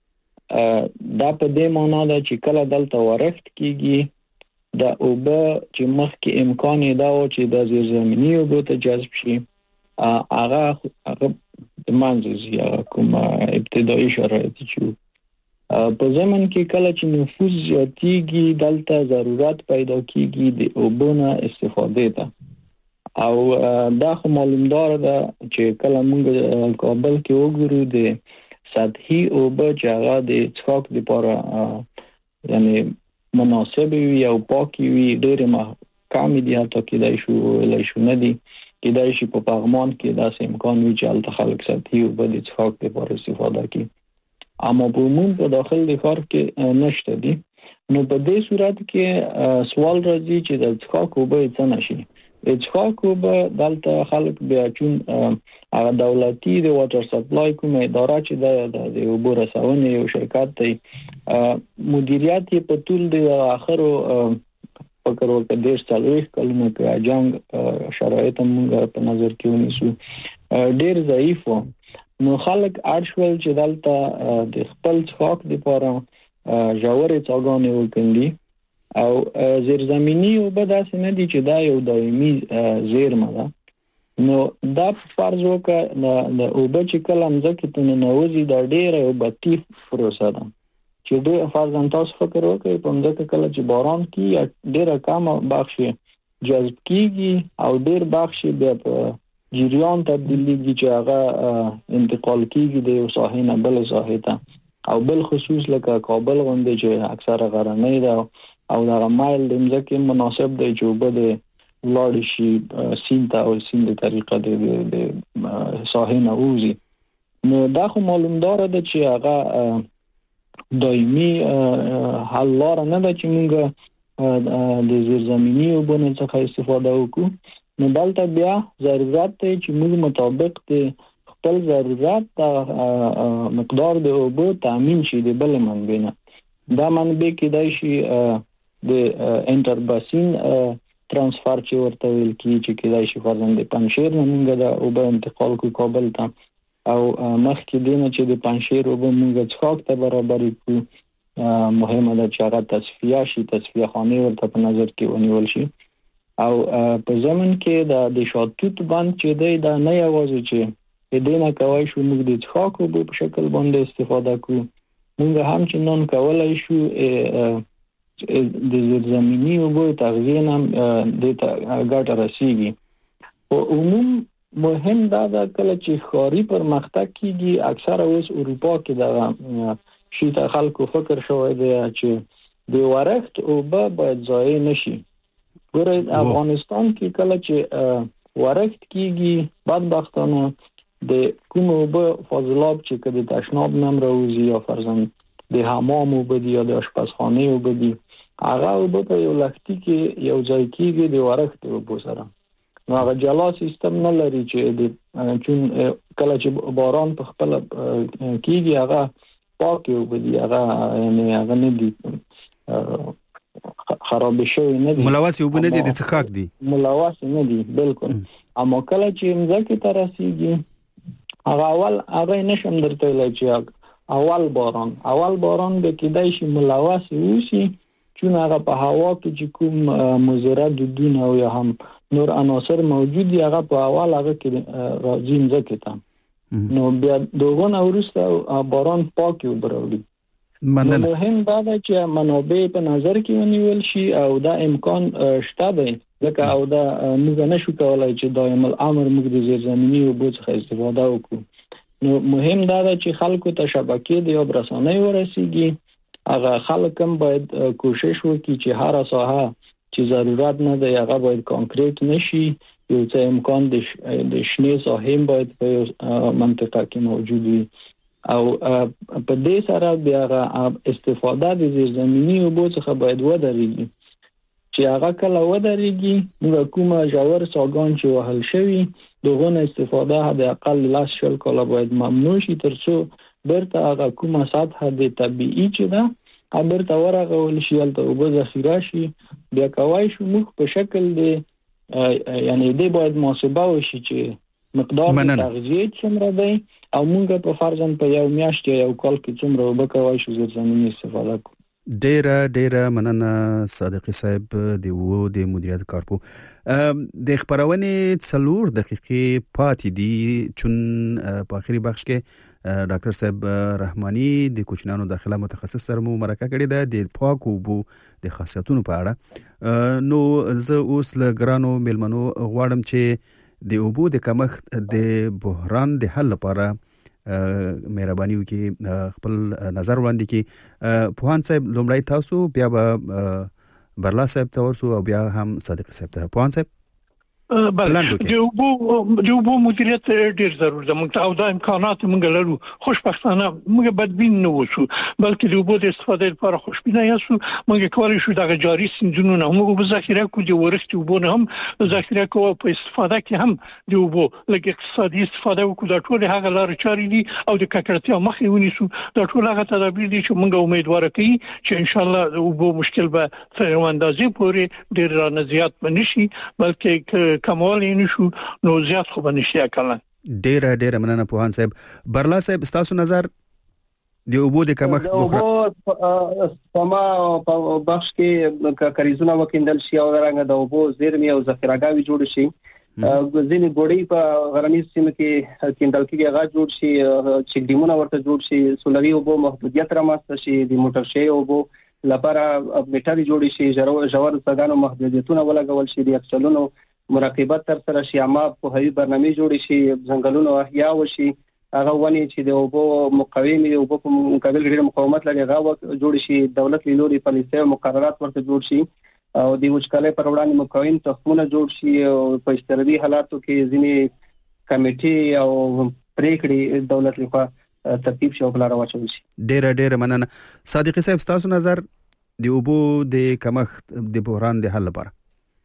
دا په دې معنی ده چې کله دلته ورښت کیږي دا اوبه چې مخکې امکان دا و چې د زیرزمینی اوبو ته جذب شي هغه هغه د منځي کوم ابتدایي شرایط چې په زمن کې کله چې نفوذ زیاتیږي دلته ضرورت پیدا کیږي د اوبو نه استفاده ته او دا خو معلومدار ده چې کله موږ کابل کې وګورو د سطحي اوبه چې هغه د څښاک لپاره یعنی مناسب وي او پاکي وي ډېر ما کم دي حتی کې دای شو لای شو نه دي کې دای شي په پغمان کې داسې امکان وي چې الته خلک سطحي اوبه د څښاک لپاره استفاده کوي اما په عموم په داخل د ښار کې نشته دي نو په دې صورت کې سوال راځي چې د څښاک اوبه څه نشي څښاک اوبه دلته خلک بیا چون هغه دولتي د واټر سپلای کومه اداره چې د اوبو رسونې یو شرکت دی مدیریت یې په ټول د اخرو فکر وکړ د څلوي کلمه کې جنگ شرایط موږ په نظر کې ونیسو ډیر ضعیف و نو خلک ارشول چې دلته د خپل څښاک لپاره جوړې څاګانې وکړي او زیرزمینی اوبه داسې نه دي چې دا یو دایمي زیرمه ده نو دا فرض وکړه د اوبه چې کله مځکې ته ننوځي دا ډېره یو بطي پروسه ده چې ډېر فرض تاسو فکر وکړئ په مځکه کله چې باران کیږي ډېره کمه بخشي جذب کیږي او ډېر بخشي بیا په جریان تبدیلیږي چې هغه انتقال کیږي د یو ساحې نه بل ساحې ته او بل خصوص لکه کابل غونډه چې اکثره غرنۍ ده او دا مایل د مځکې مناسب دی چې وبد لاړ شي سیند او سیند طریقه د ساحې نه وځي نو دا خو معلومدار ده چې هغه دایمي حل لار نه ده چې موږ د زیرزمینی اوبو څخه استفاده وکړو نو دلته بیا ضرورت دی چې موږ مطابق د خپل ضرورت د مقدار د اوبو تامین شي د بل منبع نه دا منبع کېدای شي د انټر باسین ترانسفر چې ورته ویل کی چې کېدای شي فرضاً د پنشیر نه موږ د اوبو انتقال کو کابل ته او مخکې دینه چې د پنځیر وب موږ څخه ته برابر کړو مهمه ده چې هغه تصفیه شي تصفیه خانه ورته په نظر کې ونیول شي او په زمن کې د د شاتوت باندې چې دی دا نه یوازې چې دینه کوي شو موږ د څخه وب په شکل باندې استفاده کوو موږ هم چې نن کولای شو د زمینی وب تغذیه هم د ګټه رسیږي او عموم مهم دا ده کله چې خاري پرمختګ کیږي اکثره اوس اروپا کې دا شي ته خلکو فکر شوی دی چې د ورښت او به باید ضایع نشي ګوره افغانستان کې کله چې ورښت کیږي بدبختانه د کوم به فاضلاب چې کده تشناب نم راوځي یا فرضاً د حمام وبدي یا د آشپزخانه وبدي هغه وب په یو لختي کې یو ځای کېږي د ورښت وب سره نو هغه جلا سیستم نه لري چې د چون کله چې باران په خپل کېږي هغه پاک وبدي هغه یعنی هغه نه دي خراب شوی نه دي ملوث وب نه دي د څخاک دي ملوث نه دي بالکل اما کله چې مځکه ته رسیږي هغه اول هغه نشم درته ویل چې اول باران اول باران به کېدای شي ملوث وشي چون هغه په هوا کې چې کوم مضره دودونه او یا هم نور عناصر موجود دي هغه په اول هغه کې راځي مځکه ته نو بیا دوغونه ورسته باران پاکي وبروي مننه مهم دا ده چې منابع په نظر کې ونیول شي او دا امکان شته دی ځکه او دا موږ نشو کولای چې دایم الامر موږ د زیرزمینی او بوج څخه استفاده وکړو نو مهم دا ده چې خلکو ته شبکې د آب رسانۍ ورسیږي هغه خلک هم باید کوشش وکړي چې هر ساحه چې ضرورت نه دی هغه باید کانکریټ نشي یو څه امکان د شنې ساحې باید په منطقه کې موجود وي او په دې سره بیا استفاده د زیرزمینی اوبو څخه باید ودرېږي چې هغه کله ودرېږي موږ کومه ژور څاګان چې وهل شوی دغه استفاده حد اقل لاس شل کاله باید ممنوع شي ترڅو برته هغه کومه سطح د طبيعي چې ده برته ورغول شي البته اوبو ذخیره شي بیا کوي شو موږ په شکل د یعنی دې باید محاسبه وشي چې مقدار تغذیه څومره دی او موږ په فرضاً په یو میاشت یا یو کال کې څومره وبکوي شو زمینی استفاده کوو ډیره ډیره مننه صادقي صاحب د وو د مدیریت کارپو د خبرونه څلور دقیقې پاتې دي چون په اخري بخش کې ډاکټر صاحب رحماني د کوچنانو داخله متخصص سره مو مرکه کړې ده د پاک اوبو د خاصیتونو په اړه نو زه اوس له ګرانو ملمنو غواړم چې د اوبو د کمښت د بحران د حل لپاره مهرباني وکړي خپل نظر وړاندې کړي پوهان صاحب لومړی تاسو بیا به برلا صاحب ته ورسو او بیا هم صادق صاحب ته پوهان صاحب بله د اوبو د اوبو مدیریت ډیر ضروري ده موږ او د امکانات موږ لرو خوشبختانه موږ بدبین نه وشو بلکې د اوبو د استفادې لپاره خوشبینه یاسو موږ کولای شو د جاري سندونو نه موږ په ذخیره کو د ورښت اوبو نه هم ذخیره کو په استفاده کې هم د اوبو لکه اقتصادي استفاده وکړو د ټول هغه لارې چارې دي او د ککړتیا مخې ونیسو د ټول هغه تدابیر دي چې موږ امیدوار کوي چې ان شاء الله د اوبو مشکل به تر اندازې پورې ډیر نه زیات بنشي بلکې کمال نشو نو زیات خو بنشي کله ډیره ډیره مننه پوهان صاحب برلا صاحب تاسو نظر د اوبو د کمښت بخره سما په بخش کې کاریزونه وکیندل شي او رنګ د اوبو زیرمې او ذخیرهګاوي جوړ شي ځینې ګوډي په غرنیز سیمه کې کیندل کېږي هغه جوړ شي چې ډیمونه ورته جوړ شي سولري اوبو محدودیت رامنځته شي د موټر شي اوبو لپاره میټري جوړ شي ژور څاګانو محدودیتونه ولګول شي د اکسلونو مراقبت تر سره شي اما په هوی برنامه جوړ شي ځنګلونو احیا وشي هغه ونی چې د اوبو مقاومت او اوبو په مقابل کې مقاومت لري هغه جوړ شي دولت لوري پالیسي او مقررات ورته جوړ شي او د وچکالۍ پر وړاندې مقاوم تخمونه جوړ شي او په اشتراکي حالاتو کې ځینې کمیټي او پریکړې دولت لخوا ترتیب شي او بلاره واچول شي ډېر ډېر مننه صادقي صاحب تاسو نظر د اوبو د کمښت د بحران د حل لپاره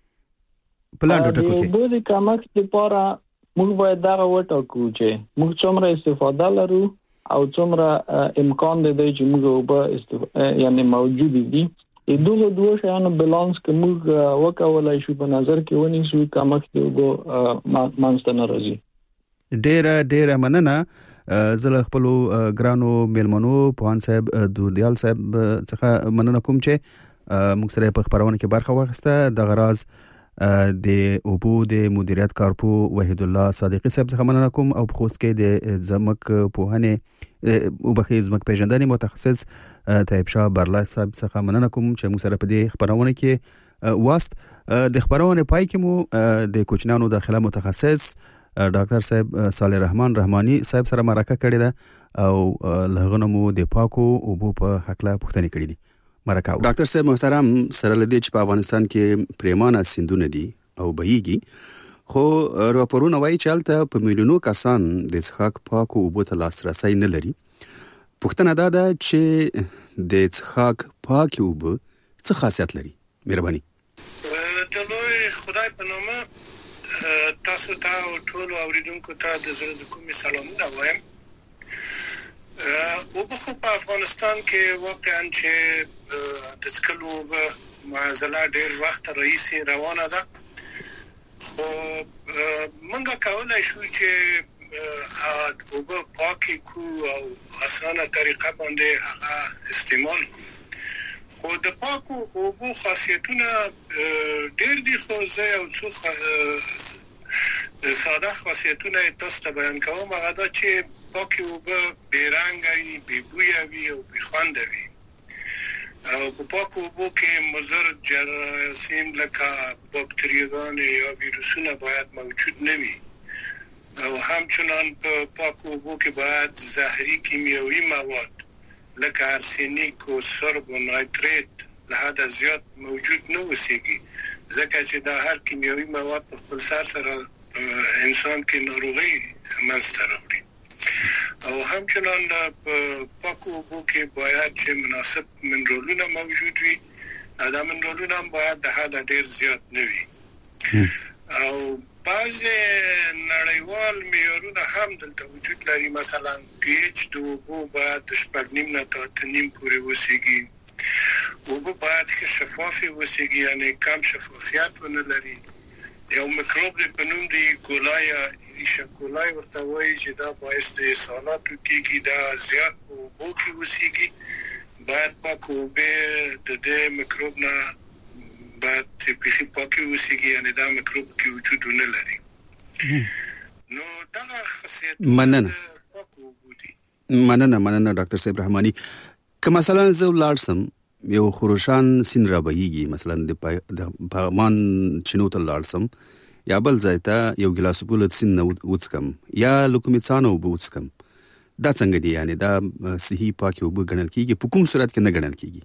پلان ټاکو کې د اوبو کمښت لپاره موږ باید دا وټاکو چې موږ څومره استفاده لرو او څومره امکان دی چې موږ اوبه یعنی موجود دي دغه دوه شیانو بالانس کې موږ وکولای شو په نظر کې ونیسو کمښت د اوبو منځته نه راځي ډېر ډېر مننه زله خپل ګرانو میلمنو پوهان صاحب دودیال صاحب څخه مننه کوم چې موږ سره په خبرونه کې برخه واخیسته. د غراز د اوبو د مدیریت کارپو وحید الله صادقی صاحب څخه مننه کوم او په خصوص کې د زمک پوهنې او بخې زمک پیژندنې متخصص طیب شاه برلا صاحب څخه مننه کوم چې موږ سره په دې خبرونه کې واست. د خبرونه پای کې مو د کوچنانو داخله متخصص ډاکټر صاحب صالح رحمان رحمانی صاحب سره مرکه کړې ده او لغونه مو د پاکو اوبو په حق لا پوښتنه کړې دي. مرکه ډاکټر صاحب محترم سره لدی چې په افغانستان کې پریمانه سیندونه دي او بهيږي خو راپورونه وایي چې الته په میلیونو کسان د څښاک پاکو اوبو ته لاسرسي نه لري. پوښتنه دا ده چې د څښاک پاکو اوبو څه خاصیت لري؟ مهرباني. د لوی خدای په نامه تاسو ته او ټول اوریدونکو ته د زړه د کومې سلامونه وایم. او په په افغانستان کې واقعا چې د څکلو به معضله ډېر وخت رئیسي روانه ده خو منګه کولای شو چې او په پاکي کو او اسانه طریقه باندې هغه استعمال کو. خو د پاکو اوبو خاصیتونه ډېر دي خو زه یو څو ساده خاصیتونه تاسو ته بیان کوم. هغه دا چې پاکي اوبه بیرنګي بي بویا وي او بي خوند وي او په پاکو اوبو کې مضر جراثیم لکه باکتریاګان یا ویروسونه باید موجود نه وي او همچنان په پاکو اوبو کې باید زهري کیمیاوي مواد لکه ارسنیک او سرب او نایتریت له حد زیات موجود نه وسیږي ځکه چې دا هر کیمیاوي مواد په خپل سر سره انسان کې ناروغي منځته راوړي. او همچنان په پاکو اوبو کې باید چې مناسب منرالونه موجود وي. دا منرالونه هم باید د حد ډیر زیات نه وي. او بعض نړیوال معیارونه هم دلته وجود لري. مثلا پی ایچ د اوبو باید د شپږ نیم نه تر اته نیم پورې وسیږي. اوبه باید شفافه وسیږي یعنی کم شفافیت ونه لري. یو میکروب په نوم دی کولای ریشکولای ورته وایي چې دا باعث د اسهالاتو کېږي دا زیات په اوبو کې وسیږي. باید پاکو اوبه د دې میکروب نه باید تپیخي پاکي وسیږي یعنی دا میکروب کې وجود نه لري. نو دا خاصیت مننه پاکو اوبو دي. مننه مننه ډاکټر صاحب رحمانی. که مثلا زه لاړسم یو خروشان سین را بهيږي مثلا د پغمان چینو ته لاړسم یا بل ځای ته یو ګلاس بوله سین وڅکم یا لوکمیڅانو وڅکم دا څنګه دی یعنی دا صحیح پاکي وب غنل کیږي په کوم صورت کې نه غنل کیږي؟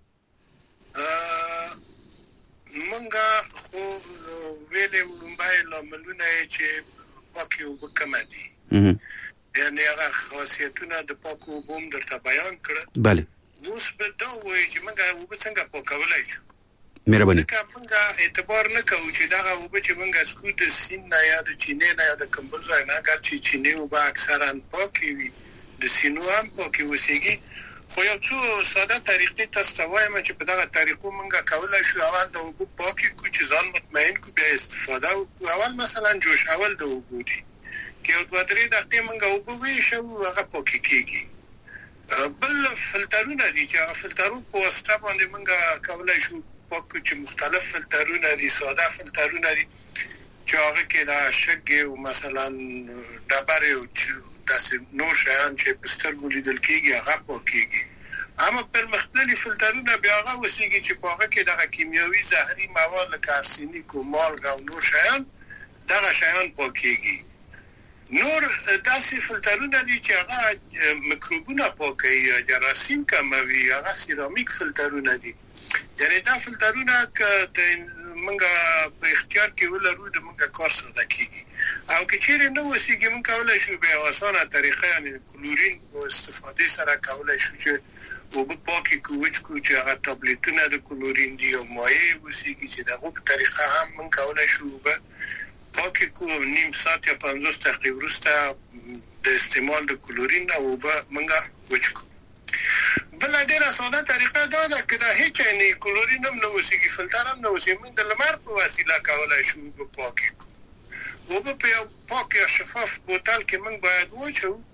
منګه خو ویلې ولومبای لاملونه چې پاکي وب کم دي یعنی هغه خاصیتونه د پاکو وب درته بیان کړه. بله اوس به دا وایي چې موږ وب څنګه پاکولای شو. مهرباني. موږ اعتبار نه کوو چې دا وب چې موږ سکو د سین نه یا د چینه نه یا د کمبل ځای نه اگر چې چینه وب اکثرا پاکي وي د سینو هم پاکي وسیږي خو یو څو ساده طریقې تاسو ته وایم چې په دغه طریقو موږ کولای شو اول د وب پاکي کو چې ځان مطمئن کو بیا استفاده وکړو. اول مثلا جوش اول د وب دي کې او د درې دقیقې موږ وب وی شو هغه پاکي کیږي. بل فلټرونه دي چې هغه فلټرونه په واسطه باندې موږ کولای شو پاکو چې مختلف فلټرونه دي ساده فلټرونه دي چې هغه کې دا شګي او مثلا ډبره او داسې نور شیان چې په سترګو لیدل کېږي هغه پاکيږي. اما په مختلفو فلټرونه بیا هغه وسیږي چې په هغه کې دا کیمیاوي زهري مواد لکه ارسنیک او مالګه او نور شیان دا شیان پاکيږي. نور داسې فلټرونه دي چې هغه میکروبونه پاکوي یا جراثیم کموي هغه سیرامیک فلټرونه دي. یعنی دا فلټرونه که موږ په اختیار کې ولرو د موږ کار ساده کیږي او که چیرې نو وسیږي موږ کولای شو په اسانه طریقه یعنی کلورین په استفاده سره کولای شو چې او په پاکي کوچ کو چې هغه ټابلیټونه د کلورین دی او مایع وسیږي چې دغه په طریقه هم موږ کولای شو به پاکي کو نیم ساعت یا پنځوس دقیقې وروسته د استعمال د کلورین او به موږ وچ کو. بل ډیره ساده طریقه دا ده چې دا هیڅ نه کلورین هم نه وسیږي فلټر هم نه وسیږي موږ د لمر په وسیله کولای شو په پاکي کو او په پاک یا شفاف بوتل کې موږ باید وچو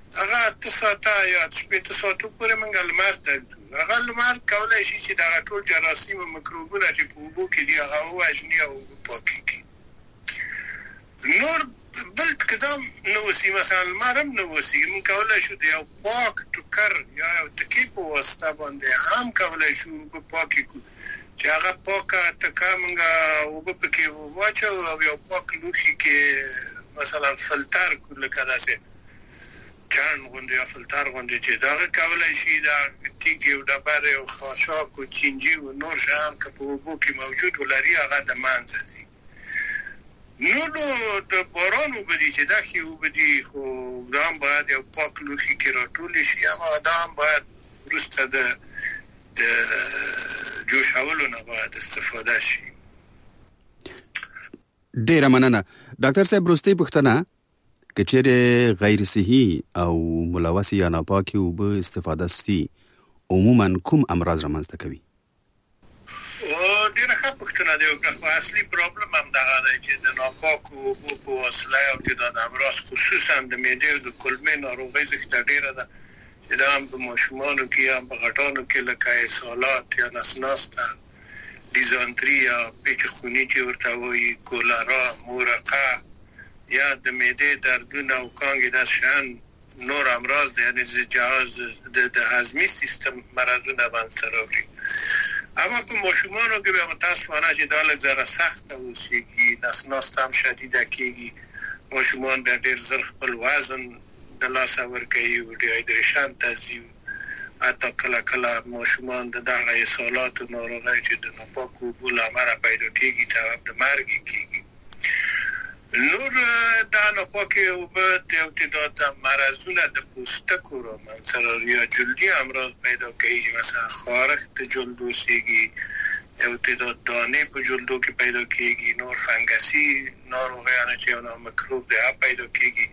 هغه تاسو یا شپږ ساعتو پورې موږ لمر ته هغه لمر کولای شي چې دا ټول جراثیم او میکروبونه چې په اوبو کې دي هغه وژني او پاکي کی نور بل کدام نو وسی مثلا لمرم نو وسی موږ کولای شو د یو پاک ټوکر یا یو تکي په واسطه باندې هم کولای شو په پاکي کو چې هغه پاکه ټکا موږ او په کې واچو او یو پاک لوخي کې مثلا فلټر کول کدا سي چان غونډه یا فلټر غونډه چې دا کولای شي دا تیګي او د بار او خاشاک او چینجی او نور شان که په وبو کې موجود ولري هغه د مانځي نو نو د باران وبدي چې دا خي وبدي خو دا هم باید یو پاک لوخي کې راټول شي اما دا هم باید ورسته د د جوشولو نه باید استفاده شي. ډیره مننه ډاکټر صاحب. وروستۍ پوښتنه کچېره غیر صحي او ملوث یا ناپاکي اوبه استفاده سي عموما کوم امراض رامنځته کوي؟ او ډیره ښه پوښتنه دی. خو اصلي پرابلم هم دا دی چې د ناپاکو اوبو په وسیله او د امراض خصوصا د معدې او د کولمې ناروغۍ څخه ډیره ده چې دا هم په ماشومانو کې یا په غټانو کې لکه اسهالات یا نسناسته دیزانتری یا پیچ خونی چې ورته وایي کولرا مورقه یا د معدې دردونه او کانګې د شان نور امراض دي یعنی د جهاز د هضمي سیستم مرضونه باندې راوړي. اما په ماشومانو کې به متاسفانه چې دا لږ زره سخت اوسېږي نسناست هم شدیده کېږي ماشومان به ډېر زر خپل وزن د لاسه ورکوي او ډیهایدریشن ته ځي حتی کله کله ماشومان د دغه اسهالاتو ناروغۍ چې د ناپاکو اوبو له امله پیدا کېږي سبب د مرګ کېږي. نور دا ناپاکي اوبه د تعداد مرضونه د پوستکو را منځته یا جلدي امراض پیدا کوي مثلا خارښ د جلد اوسېږي یو تعداد دانې په جلدو کې پیدا کېږي نور فنګسي ناروغیانه چې یو میکروب دی پیدا کېږي.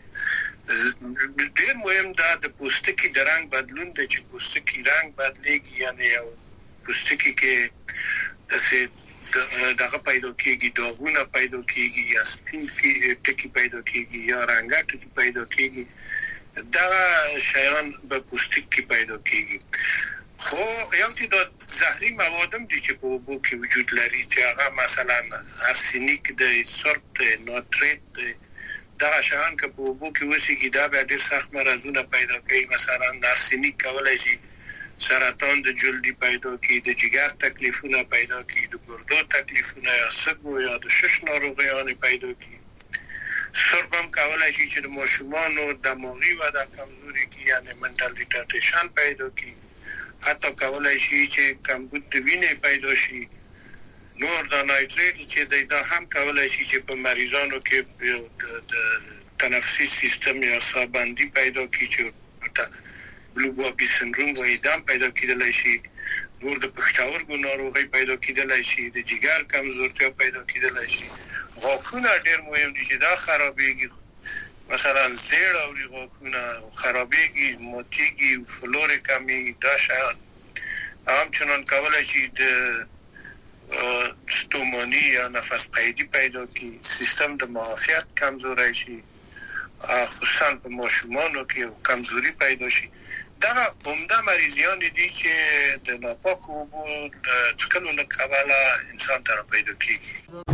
ډېر مهم دا د پوستکي د رنګ بدلون دی چې پوستکي رنګ بدلېږي یعنی یو پوستکي کې داسې دغه پیدا کېږي داغونه پیدا کېږي یا سپین ټکي پیدا کېږي یا رنګه ټکي پیدا کېږي دا شیان په پوستکي پیدا کېږي. خو یو چې د زهري موادم دي چې په اوبو کې وجود لري چې هغه مثلا ارسنیک دی سرب دی ناتریت دی دا شیان که په اوبو کې وسیږي دا به ډېر سخت مرضونه پیدا کوي. مثلا ارسنیک کولای شي سرطان د جلدی پیدا کی د جگر تکلیفونه پیدا کی د ګردو تکلیفونه یا سګو یا د شش ناروغیان پیدا کی. سربم کولای شي چې د ماشومانو دماغي وده کمزوري کی یعنی منټل ریټارډیشن پیدا کی حتی کولای شي چې کمبود د وینې پیدا شي. نور د نایتریت چې دا هم کولای شي چې په مریضانو کې د تنفسي سیستم یا سابندي پیدا کی چې بلوبابي سندروم و ایدام پیدا کېدلای شي. نور د پښتورګو ناروغي پیدا کېدلای شي د جګر کمزورتیا پیدا کېدلای شي. غاښونه ډېر مهم دي چې دا خرابېږي مثلا زیړ او غاښونه خرابېږي ماتېږي فلور کمېږي دا شیان همچنان کولای شي د ستومانی یا نفس قیدی پیدا کی سیستم د معافیت کمزوری شي خصوصا په ماشومانو کې کمزوري پیدا شي. دا عمده مریضیان دي چې د ناپاکو اوبو څښلو له کبله انسان ته پیدا کېږي.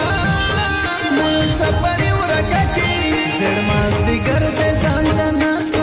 Zed mas digar de zanda nas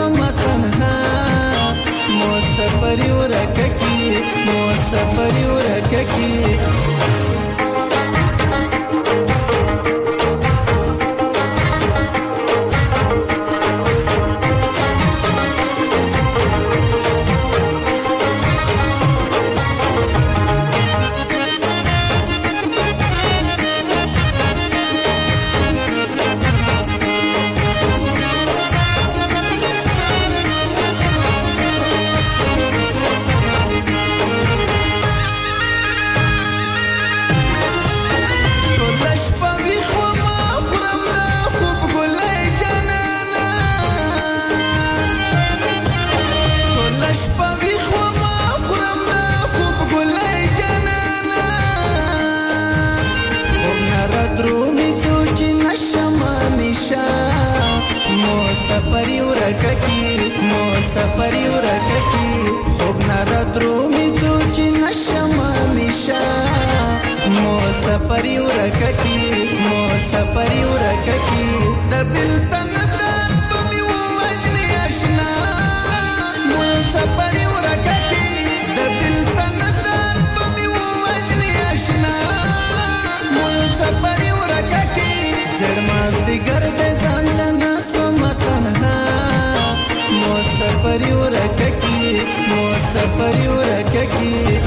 سفری ورککی مو سفری ورککی د بلتن در پمی وجنی اشنا مو سفری ورککی د بلتن در پمی وجنی اشنا مو سفری ورککی زرماز دیگر د زندنا سوم تنها مو سفری ورککی مو سفری ورککی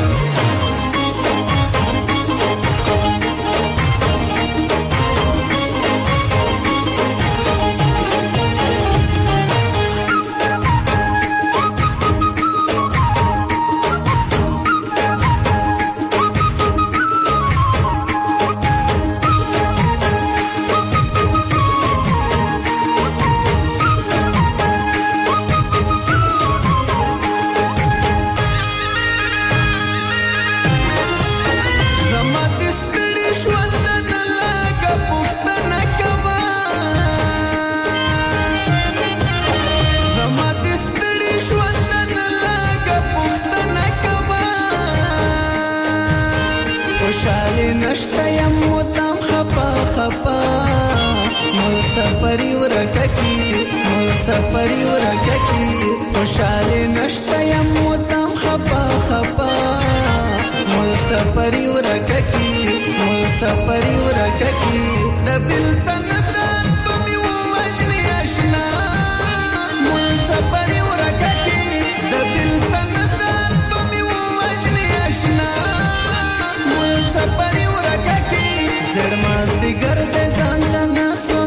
سفری ورککی مسافری ورککی خوشاله نشته یم مدام خفا خفا مسافری ورککی مسافری ورککی د بلتن در پمی وجنی اشنا مسافری ورککی د بلتن در پمی وجنی اشنا مسافری ورککی زرماز دیگر د زندنا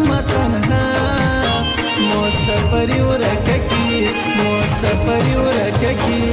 سفری ورککی مو سفری ورککی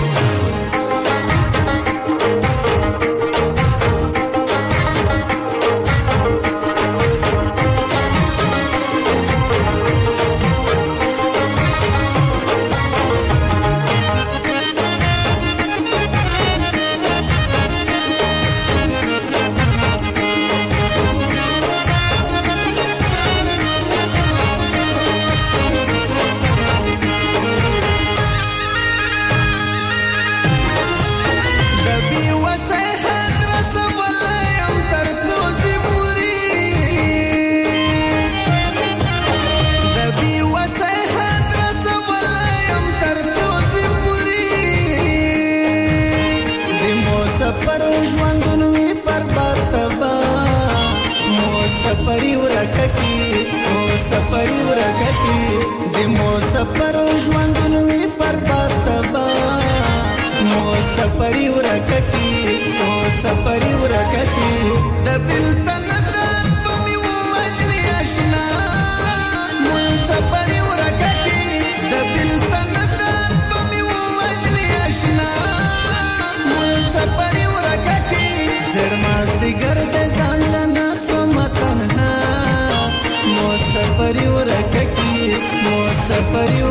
سفری ورککی مو سفری ورککی د مو سفر ژوندونوي برباد تبا مو سفری ورککی مو سفری ورککی د بلتن در پمی وجنی اشنا مو سفری ورککی د بلتن در پمی وجنی اشنا مو سفری ورککی زرماز دیگر د زندنا سفری ورککی مو سفری